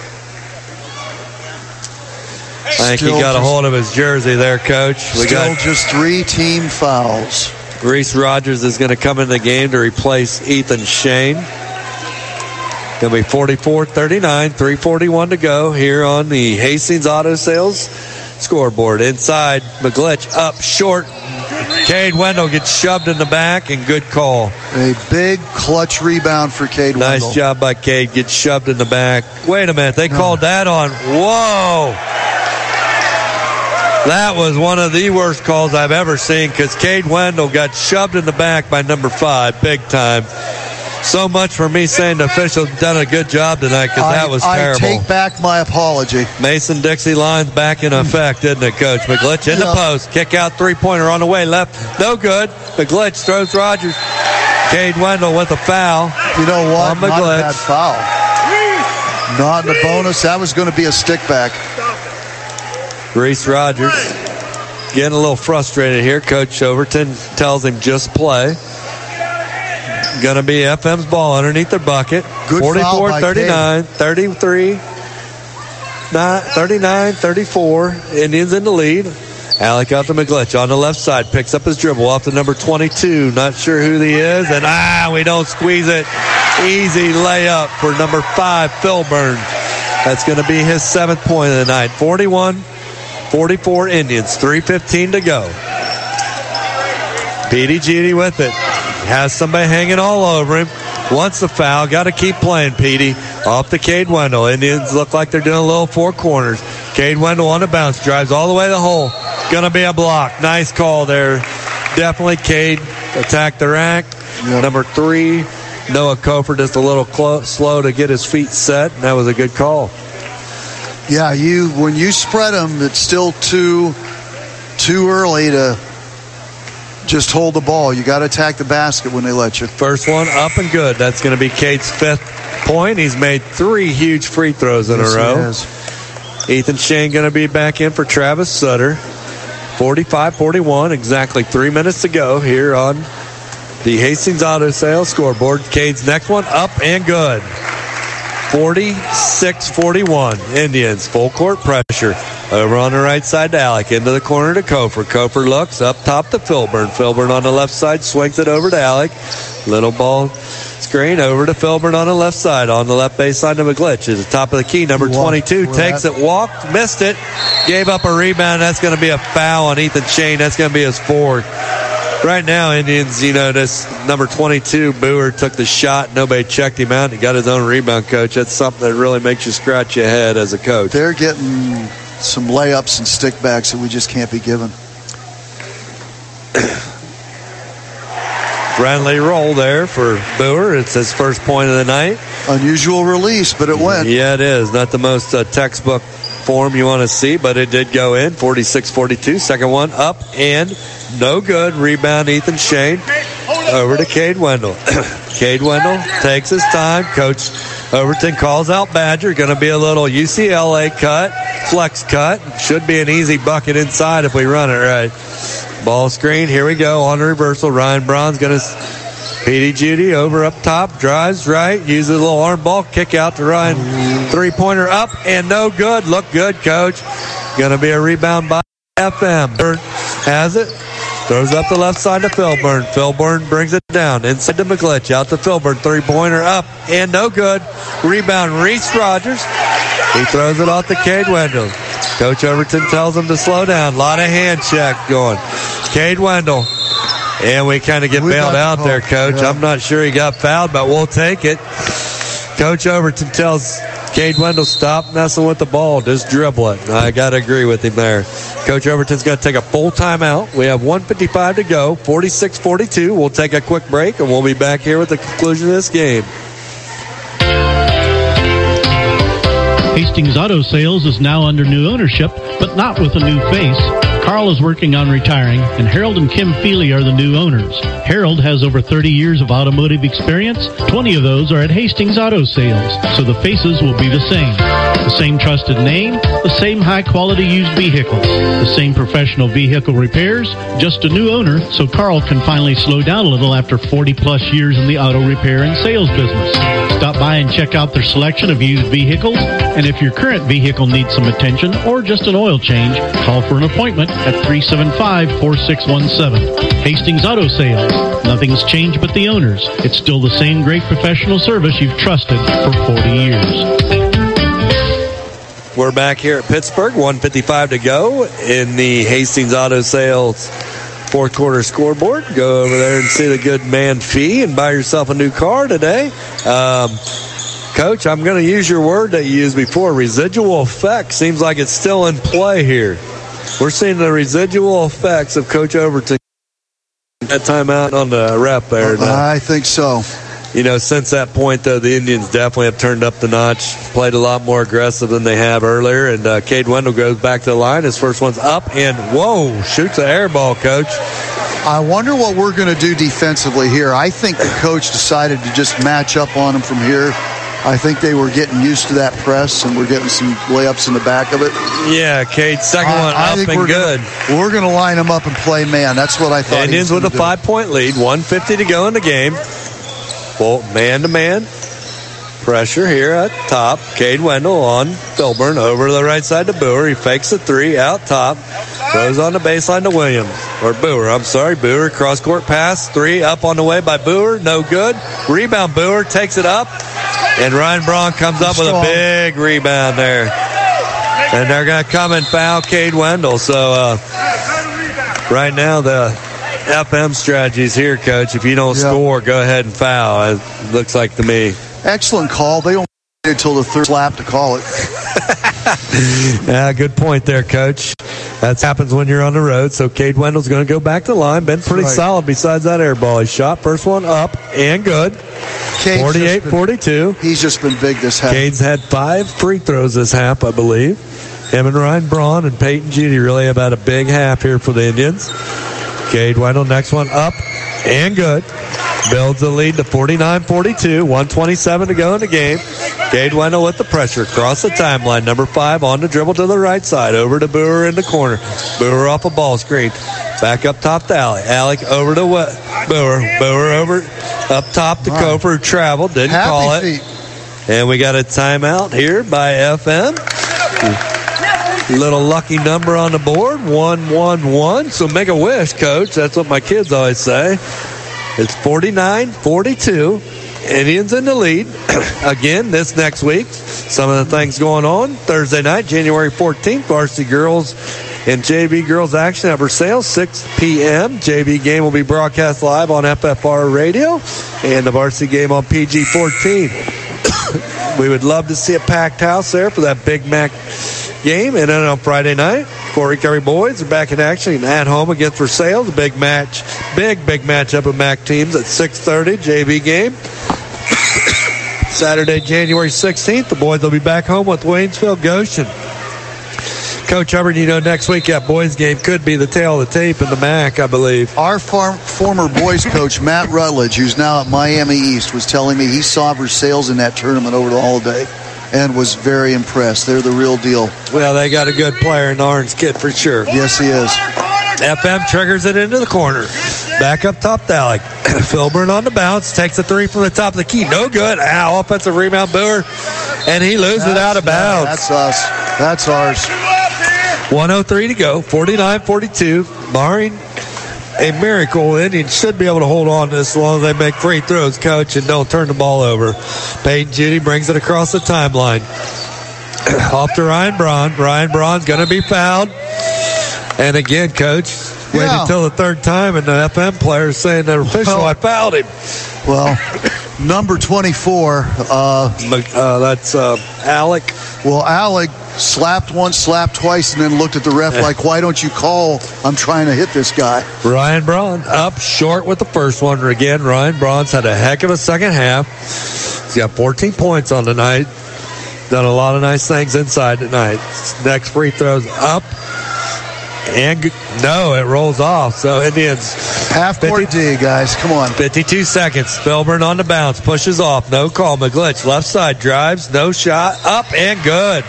Speaker 2: I think
Speaker 3: Still
Speaker 2: he got
Speaker 3: just,
Speaker 2: a hold of his jersey there, Coach. We
Speaker 3: Still
Speaker 2: got
Speaker 3: just three team fouls.
Speaker 2: Reese Rogers is going to come in the game to replace Ethan Shane. Going to be forty-four thirty-nine, three forty-one to go here on the Hastings Auto Sales scoreboard. Inside, McGlitch up short. Cade Wendell gets shoved in the back, and good call.
Speaker 3: A big clutch rebound for Cade
Speaker 2: nice
Speaker 3: Wendell.
Speaker 2: Nice job by Cade. Gets shoved in the back. Wait a minute. They no. called that on. Whoa. That was one of the worst calls I've ever seen because Cade Wendell got shoved in the back by number five, big time. So much for me saying the officials done a good job tonight because that was
Speaker 3: I,
Speaker 2: terrible.
Speaker 3: I take back my apology.
Speaker 2: Mason-Dixie line's back in effect, isn't it, Coach? McGlitch in yep. the post. Kick out three-pointer on the way left. No good. McGlitch throws Rogers. Cade Wendell with a foul.
Speaker 3: You know what?
Speaker 2: On McGlitch.
Speaker 3: Not a bad foul. Not in the bonus. That was going to be a stick back.
Speaker 2: Reese Rogers getting a little frustrated here. Coach Overton tells him just play. Going to be F M's ball underneath their bucket.
Speaker 3: Good
Speaker 2: forty-four thirty-nine,
Speaker 3: Cade.
Speaker 2: thirty-three, thirty-nine, thirty-four. Indians in the lead. Alec out to McGlitch on the left side. Picks up his dribble off to number twenty-two. Not sure who he is. And ah, we don't squeeze it. Easy layup for number five, Filburn. That's going to be his seventh point of the night. forty-one forty-four Indians. three fifteen to go. Petey Judy with it. Has somebody hanging all over him. Wants the foul. Got to keep playing, Petey. Off to Cade Wendell. Indians look like they're doing a little four corners. Cade Wendell on the bounce. Drives all the way to the hole. Going to be a block. Nice call there. Definitely Cade attacked the rack. Yep. Number three, Noah Kofer just a little clo- slow to get his feet set. And that was a good call.
Speaker 3: Yeah, you when you spread them, it's still too, too early to just hold the ball. You got to attack the basket when they let you.
Speaker 2: First one up and good. That's going to be Cade's fifth point. He's made three huge free throws in
Speaker 3: yes,
Speaker 2: a row. Ethan Shane going to be back in for Travis Sutter. forty-five forty-one, exactly three minutes to go here on the Hastings Auto Sales scoreboard. Cade's next one up and good. forty-six forty-one. Indians full court pressure. Over on the right side to Alec. Into the corner to Kofer. Kofer looks up top to Filburn. Filburn on the left side swings it over to Alec. Little ball screen over to Filburn on the left side. On the left baseline to McGlitch. At the top of the key, number twenty-two takes it, walked, missed it, gave up a rebound. That's going to be a foul on Ethan Shane. That's going to be his fourth. Right now, Indians, you know, this number twenty-two, Boer, took the shot. Nobody checked him out. He got his own rebound, Coach. That's something that really makes you scratch your head as a coach.
Speaker 3: They're getting some layups and stickbacks that we just can't be given.
Speaker 2: Friendly roll there for Boer. It's his first point of the night.
Speaker 3: Unusual release, but it went.
Speaker 2: Yeah, it is. Not the most uh, textbook form you want to see, but it did go in. forty-six forty-two. Second one up and no good. Rebound, Ethan Shane. Over to Cade Wendell. Cade Wendell takes his time. Coach Overton calls out Badger. Going to be a little U C L A cut, flex cut. Should be an easy bucket inside if we run it right. Ball screen. Here we go on reversal. Ryan Braun's going to Petey Judy over up top. Drives right. Uses a little arm ball. Kick out to Ryan. Three-pointer up and no good. Look good, Coach. Going to be a rebound by F M. Has it. Throws up the left side to Philburn. Philburn brings it down. Inside to McGlitch. Out to Philburn. Three-pointer up and no good. Rebound, Reese Rogers. He throws it off to Cade Wendell. Coach Overton tells him to slow down. A lot of hand check going. Cade Wendell. And we kind of get we bailed out there, Coach. Yeah. I'm not sure he got fouled, but we'll take it. Coach Overton tells Cade Wendell, stop messing with the ball. Just dribble it. I got to agree with him there. Coach Overton's going to take a full timeout. We have one fifty-five to go, forty-six forty-two. We'll take a quick break, and we'll be back here with the conclusion of this game.
Speaker 15: Hastings Auto Sales is now under new ownership, but not with a new face. Carl is working on retiring, and Harold and Kim Feely are the new owners. Harold has over thirty years of automotive experience. twenty of those are at Hastings Auto Sales, so the faces will be the same. The same trusted name, the same high-quality used vehicles, the same professional vehicle repairs, just a new owner, so Carl can finally slow down a little after forty-plus years in the auto repair and sales business. Stop by and check out their selection of used vehicles, and if your current vehicle needs some attention or just an oil change, call for an appointment at three seven five, four six one seven. Hastings Auto Sales. Nothing's changed but the owners. It's still the same great professional service you've trusted for forty years.
Speaker 2: We're back here at Pittsburgh. one fifty-five to go in the Hastings Auto Sales fourth quarter scoreboard. Go over there and see the good man Fee and buy yourself a new car today. Um, Coach, I'm going to use your word that you used before. Residual effect seems like it's still in play here. We're seeing the residual effects of Coach Overton. That timeout on the rep there.
Speaker 3: Uh, I think so.
Speaker 2: You know, since that point, though, the Indians definitely have turned up the notch, played a lot more aggressive than they have earlier. And uh, Cade Wendell goes back to the line. His first one's up and, whoa, shoots an air ball, Coach.
Speaker 3: I wonder what we're going to do defensively here. I think the coach decided to just match up on him from here. I think they were getting used to that press, and we're getting some layups in the back of it.
Speaker 2: Yeah, Cade, second uh, one up and
Speaker 3: we're
Speaker 2: good.
Speaker 3: Gonna, we're going to line them up and play man. That's what I thought.
Speaker 2: Indians with a five-point lead, one fifty to go in the game. Full man-to-man pressure here at top. Cade Wendell on Philburn over to the right side to Boer. He fakes a three out top. Throws on the baseline to Williams. Or Boer, I'm sorry. Boer, cross-court pass. Three up on the way by Boer. No good. Rebound, Boer takes it up. And Ryan Braun comes up with a big rebound there. And they're going to come and foul Cade Wendell. So uh, right now the F M strategy's here, Coach. If you don't yep. score, go ahead and foul. It looks like to me.
Speaker 3: Excellent call. They don't wait until the third slap to call it.
Speaker 2: Yeah, good point there, Coach. That happens when you're on the road. So Cade Wendell's going to go back to the line. Been pretty right. solid besides that air ball. He shot first one up and good. forty-eight forty-two.
Speaker 3: He's just been big this half.
Speaker 2: Cade's had five free throws this half, I believe. Him and Ryan Braun and Peyton Judy really have had a big half here for the Indians. Cade Wendell, next one up and good. Builds the lead to forty-nine forty-two. one twenty-seven to go in the game. Cade Wendell with the pressure. Across the timeline. Number five on the dribble to the right side. Over to Boer in the corner. Boer off a ball screen. Back up top to Alec. Alec over to Boer. Boer over up top to right. Kofer, who traveled. Didn't
Speaker 3: Happy
Speaker 2: call it.
Speaker 3: Feet.
Speaker 2: And we got a timeout here by F M. Little lucky number on the board. one one one. So make a wish, Coach. That's what my kids always say. It's forty-nine forty-two. Indians in the lead. Again, this next week. Some of the things going on. Thursday night, January fourteenth, varsity girls and J V girls action at Versailles, six p.m. J V game will be broadcast live on F F R radio and the varsity game on P G fourteen. We would love to see a packed house there for that Big Mac game. And then on Friday night, Fort Recovery boys are back in action at home against Versailles. A big match, big, big matchup of M A C teams at six thirty, J V game. Saturday, January sixteenth, the boys will be back home with Waynesville Goshen. Coach Hubbard, you know, next week that boys game could be the tail of the tape in the M A C, I believe.
Speaker 3: Our farm, former boys coach, Matt Rutledge, who's now at Miami East, was telling me he saw Versailles in that tournament over the holiday and was very impressed. They're the real deal.
Speaker 2: Well, they got a good player in the Orange Kid for sure.
Speaker 3: Yes, he is.
Speaker 2: F M triggers it into the corner. Back up top to Alec. Filburn on the bounce. Takes a three from the top of the key. No good. Ow, offensive rebound, Boer. And he loses it out of bounds.
Speaker 3: That's us. That's ours.
Speaker 2: one oh three to go. forty-nine forty-two. Barring a miracle, Indians should be able to hold on to this as long as they make free throws, Coach, and don't turn the ball over. Peyton Judy brings it across the timeline. Off to Ryan Braun. Ryan Braun's going to be fouled. And again, Coach, waited
Speaker 3: Yeah.
Speaker 2: until the third time, and the F M player is saying that official,
Speaker 3: Well-
Speaker 2: I fouled him.
Speaker 3: Well, number twenty-four. Uh,
Speaker 2: uh, that's uh, Alec.
Speaker 3: Well, Alec slapped once, slapped twice, and then looked at the ref like, why don't you call? I'm trying to hit this guy.
Speaker 2: Ryan Braun up short with the first one. Again, Ryan Braun's had a heck of a second half. He's got fourteen points on the night. Done a lot of nice things inside tonight. Next free throw's up. And no, it rolls off. So Indians
Speaker 3: half court D, guys. Come on.
Speaker 2: fifty-two seconds. Filburn on the bounce, pushes off. No call. McGlitch left side drives. No shot. Up and good.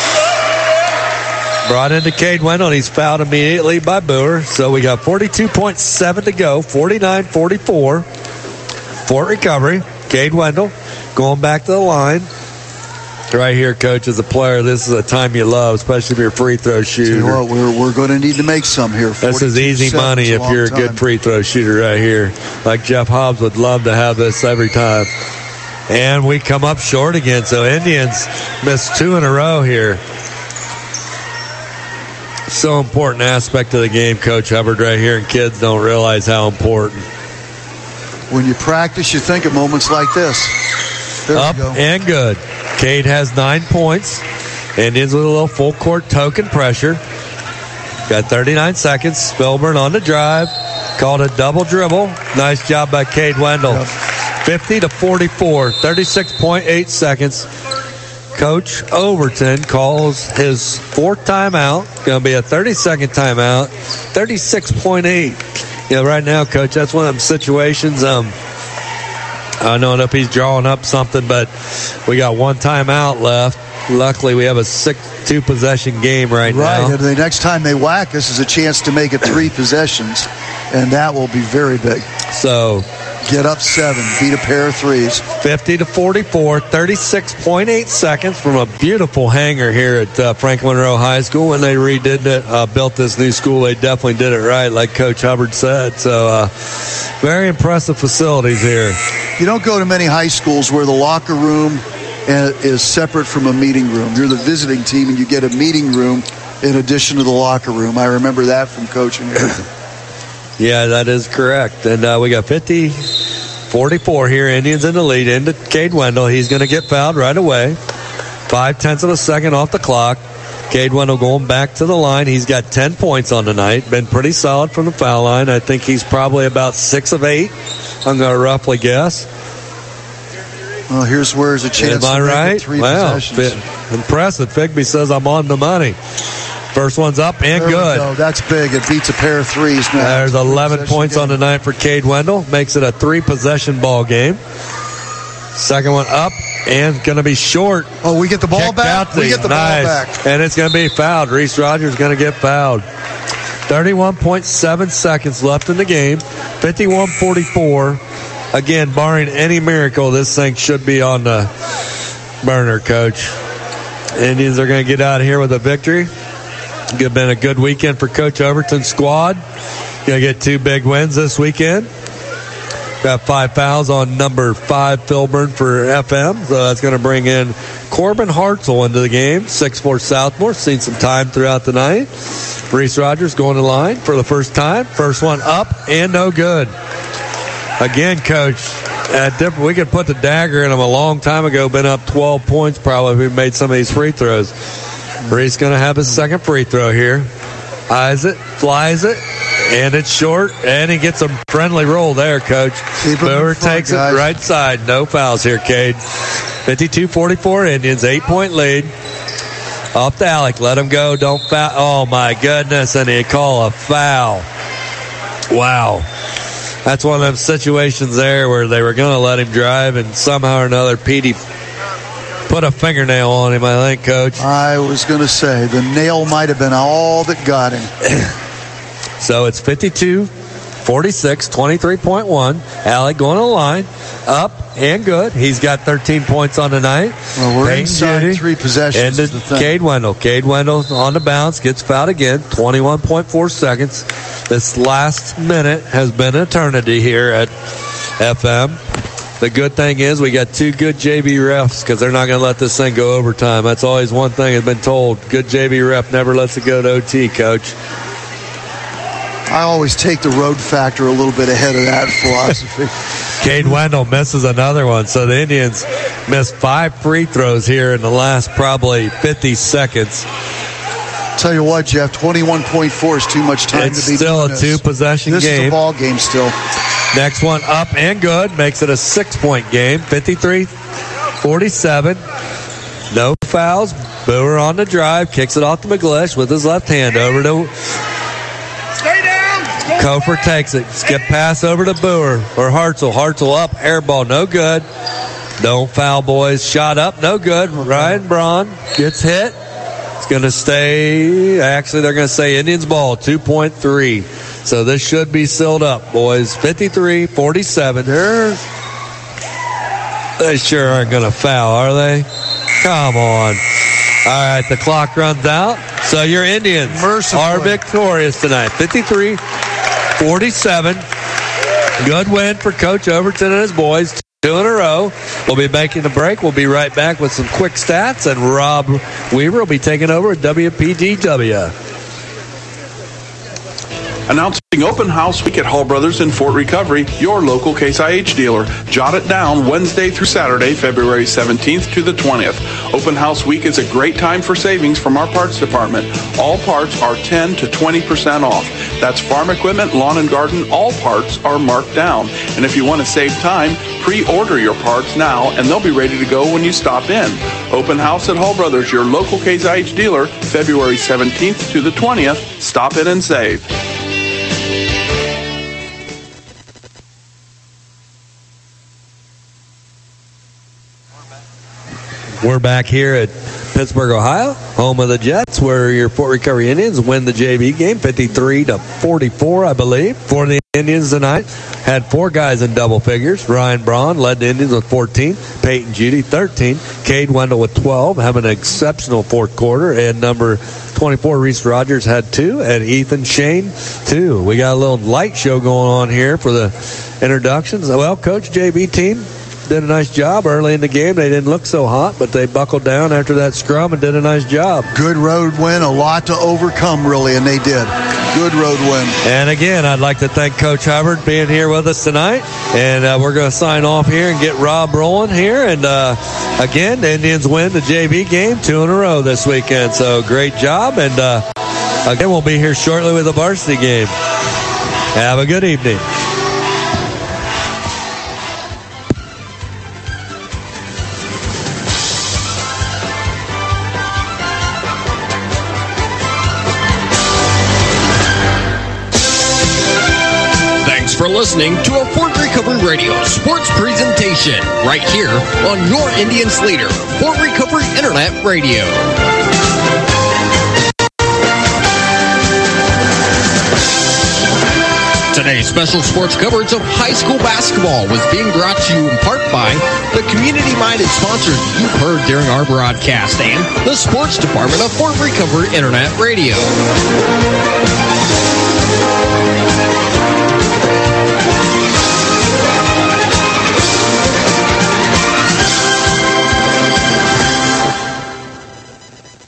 Speaker 2: Brought into Cade Wendell. He's fouled immediately by Boer. So we got forty-two point seven to go. forty-nine forty-four. Fort Recovery. Cade Wendell going back to the line. Right here, Coach, as a player, this is a time you love, especially if you're a free throw shooter.
Speaker 3: Tell you what, we're, we're going to need to make some here.
Speaker 2: This is easy money if you're a good free throw shooter right here. Like Jeff Hobbs would love to have this every time. And we come up short again, so Indians missed two in a row here. So important aspect of the game, Coach Hubbard, right here, and kids don't realize how important.
Speaker 3: When you practice, you think of moments like this. There
Speaker 2: Up
Speaker 3: we go.
Speaker 2: and good. Cade has nine points. Indians with a little full court token pressure. Got thirty-nine seconds. Filburn on the drive. Called a double dribble. Nice job by Cade Wendell. Yep. fifty to forty-four. thirty-six point eight seconds. Coach Overton calls his fourth timeout. Going to be a thirty-second timeout. thirty-six point eight. You know, right now, Coach, that's one of them situations. Um, I don't know if he's drawing up something, but we got one timeout left. Luckily, we have a six two possession game right,
Speaker 3: right.
Speaker 2: now.
Speaker 3: And the next time they whack us is a chance to make it three possessions, and that will be very big.
Speaker 2: So
Speaker 3: get up seven, beat a pair of threes.
Speaker 2: fifty to forty-four, thirty-six point eight seconds from a beautiful hangar here at uh, Franklin Monroe High School. When they redid it, uh, built this new school, they definitely did it right, like Coach Hubbard said. So uh, very impressive facilities here.
Speaker 3: You don't go to many high schools where the locker room is separate from a meeting room. You're the visiting team, and you get a meeting room in addition to the locker room. I remember that from coaching here.
Speaker 2: Yeah, that is correct. And uh, we got fifty forty-four here. Indians in the lead. Into Cade Wendell. He's going to get fouled right away. Five tenths of a second off the clock. Cade Wendell going back to the line. He's got ten points on the night. Been pretty solid from the foul line. I think he's probably about six of eight. I'm going to roughly guess.
Speaker 3: Well, here's where there's a chance
Speaker 2: Am I
Speaker 3: to make
Speaker 2: right?
Speaker 3: it three
Speaker 2: Wow,
Speaker 3: possessions.
Speaker 2: fi- impressive. Figby says I'm on the money. First one's up and
Speaker 3: There we
Speaker 2: good.
Speaker 3: go. That's big. It beats a pair of threes now.
Speaker 2: There's eleven
Speaker 3: Three-possession
Speaker 2: points
Speaker 3: game.
Speaker 2: on the night for Cade Wendell. Makes it a three-possession ball game. Second one up and going to be short.
Speaker 3: Oh, we get the ball
Speaker 2: Kicked
Speaker 3: back?
Speaker 2: out
Speaker 3: We
Speaker 2: the-
Speaker 3: get the
Speaker 2: nice.
Speaker 3: ball back.
Speaker 2: And it's going to be fouled. Reese Rogers going to get fouled. thirty-one point seven seconds left in the game. fifty-one forty-four. Again, barring any miracle, this thing should be on the burner, Coach. Indians are going to get out of here with a victory. It's been a good weekend for Coach Overton's squad. Going to get two big wins this weekend. Got five fouls on number five, Filburn, for F M. So that's going to bring in Corbin Hartzell into the game. six four Southmore. Seen some time throughout the night. Reese Rogers going to line for the first time. First one up and no good. Again, Coach, at different, we could put the dagger in them a long time ago. Been up twelve points probably if we made some of these free throws. Reese going to have his second free throw here. eyes it, flies it, and it's short, and he gets a friendly roll there, Coach. Boer takes it right side. No fouls here, Cade. fifty-two forty-four Indians, eight-point lead. Off to Alec. Let him go. Don't foul. Oh, my goodness. And he call a foul. Wow. That's one of them situations there where they were going to let him drive, and somehow or another, Petey put a fingernail on him, I think, Coach.
Speaker 3: I was going to say, the nail might have been all that got him.
Speaker 2: So it's fifty-two forty-six, twenty-three point one. Alec going to the line. Up and good. He's got thirteen points on the night.
Speaker 3: Well, we're
Speaker 2: Peyton
Speaker 3: inside
Speaker 2: Judy,
Speaker 3: three possessions.
Speaker 2: And Cade Wendell. Cade Wendell on the bounce, gets fouled again. twenty-one point four seconds. This last minute has been an eternity here at F M. The good thing is we got two good J V refs because they're not going to let this thing go overtime. That's always one thing that's been told. Good J V ref never lets it go to O T, Coach.
Speaker 3: I always take the road factor a little bit ahead of that philosophy.
Speaker 2: Cade Wendell misses another one. So the Indians missed five free throws here in the last probably fifty seconds.
Speaker 3: Tell you what, Jeff, twenty-one point four is too much time
Speaker 2: it's
Speaker 3: to be
Speaker 2: still
Speaker 3: doing
Speaker 2: a
Speaker 3: this.
Speaker 2: two-possession
Speaker 3: this
Speaker 2: game.
Speaker 3: This is a ball game still.
Speaker 2: Next one up and good. Makes it a six-point game. fifty-three forty-seven. No fouls. Boer on the drive. Kicks it off to McGlish with his left hand over to...
Speaker 7: Stay down.
Speaker 2: Kofor takes it. Skip pass over to Boer or Hartzell. Hartzell up. Air ball. No good. Don't foul, boys. Shot up. No good. Ryan Braun gets hit. It's going to stay. Actually, they're going to say Indians ball. two point three. So this should be sealed up, boys. fifty-three forty-seven. They're, they sure aren't going to foul, are they? Come on. All right, the clock runs out. So your Indians Mercifully. are victorious tonight. fifty-three forty-seven. Good win for Coach Overton and his boys. Two in a row. We'll be making the break. We'll be right back with some quick stats, and Rob Weaver will be taking over at W P D W.
Speaker 9: Announcing Open House Week at Hall Brothers in Fort Recovery, your local Case I H dealer. Jot it down, Wednesday through Saturday, February seventeenth to the twentieth. Open House Week is a great time for savings from our parts department. All parts are ten to twenty percent off. That's farm equipment, lawn and garden, all parts are marked down. And if you want to save time, pre-order your parts now and they'll be ready to go when you stop in. Open House at Hall Brothers, your local Case I H dealer, February seventeenth to the twentieth. Stop in and save.
Speaker 2: We're back here at Pittsburgh, Ohio, home of the Jets, where your Fort Recovery Indians win the J V game fifty-three to forty-four, I believe. For the Indians tonight, had four guys in double figures. Ryan Braun led the Indians with fourteen, Peyton Judy thirteen, Cade Wendell with twelve, having an exceptional fourth quarter, and number twenty-four, Reese Rogers, had two, and Ethan Shane, two. We got a little light show going on here for the introductions. Well, Coach, J V team did a nice job early in the game. They didn't look so hot, but they buckled down after that scrum and did a nice job.
Speaker 3: Good road win, a lot to overcome, really, and they did. Good road win.
Speaker 2: And again, I'd like to thank Coach Hubbard being here with us tonight. And uh, we're going to sign off here and get Rob rolling here. And uh, again, the Indians win the J V game two in a row this weekend. So great job. And uh, again, we'll be here shortly with the varsity game. Have a good evening.
Speaker 1: For listening to a Fort Recovery Radio sports presentation right here on your Indians leader, Fort Recovery Internet Radio. Today's special sports coverage of high school basketball was being brought to you in part by the community-minded sponsors you've heard during our broadcast and the sports department of Fort Recovery Internet Radio.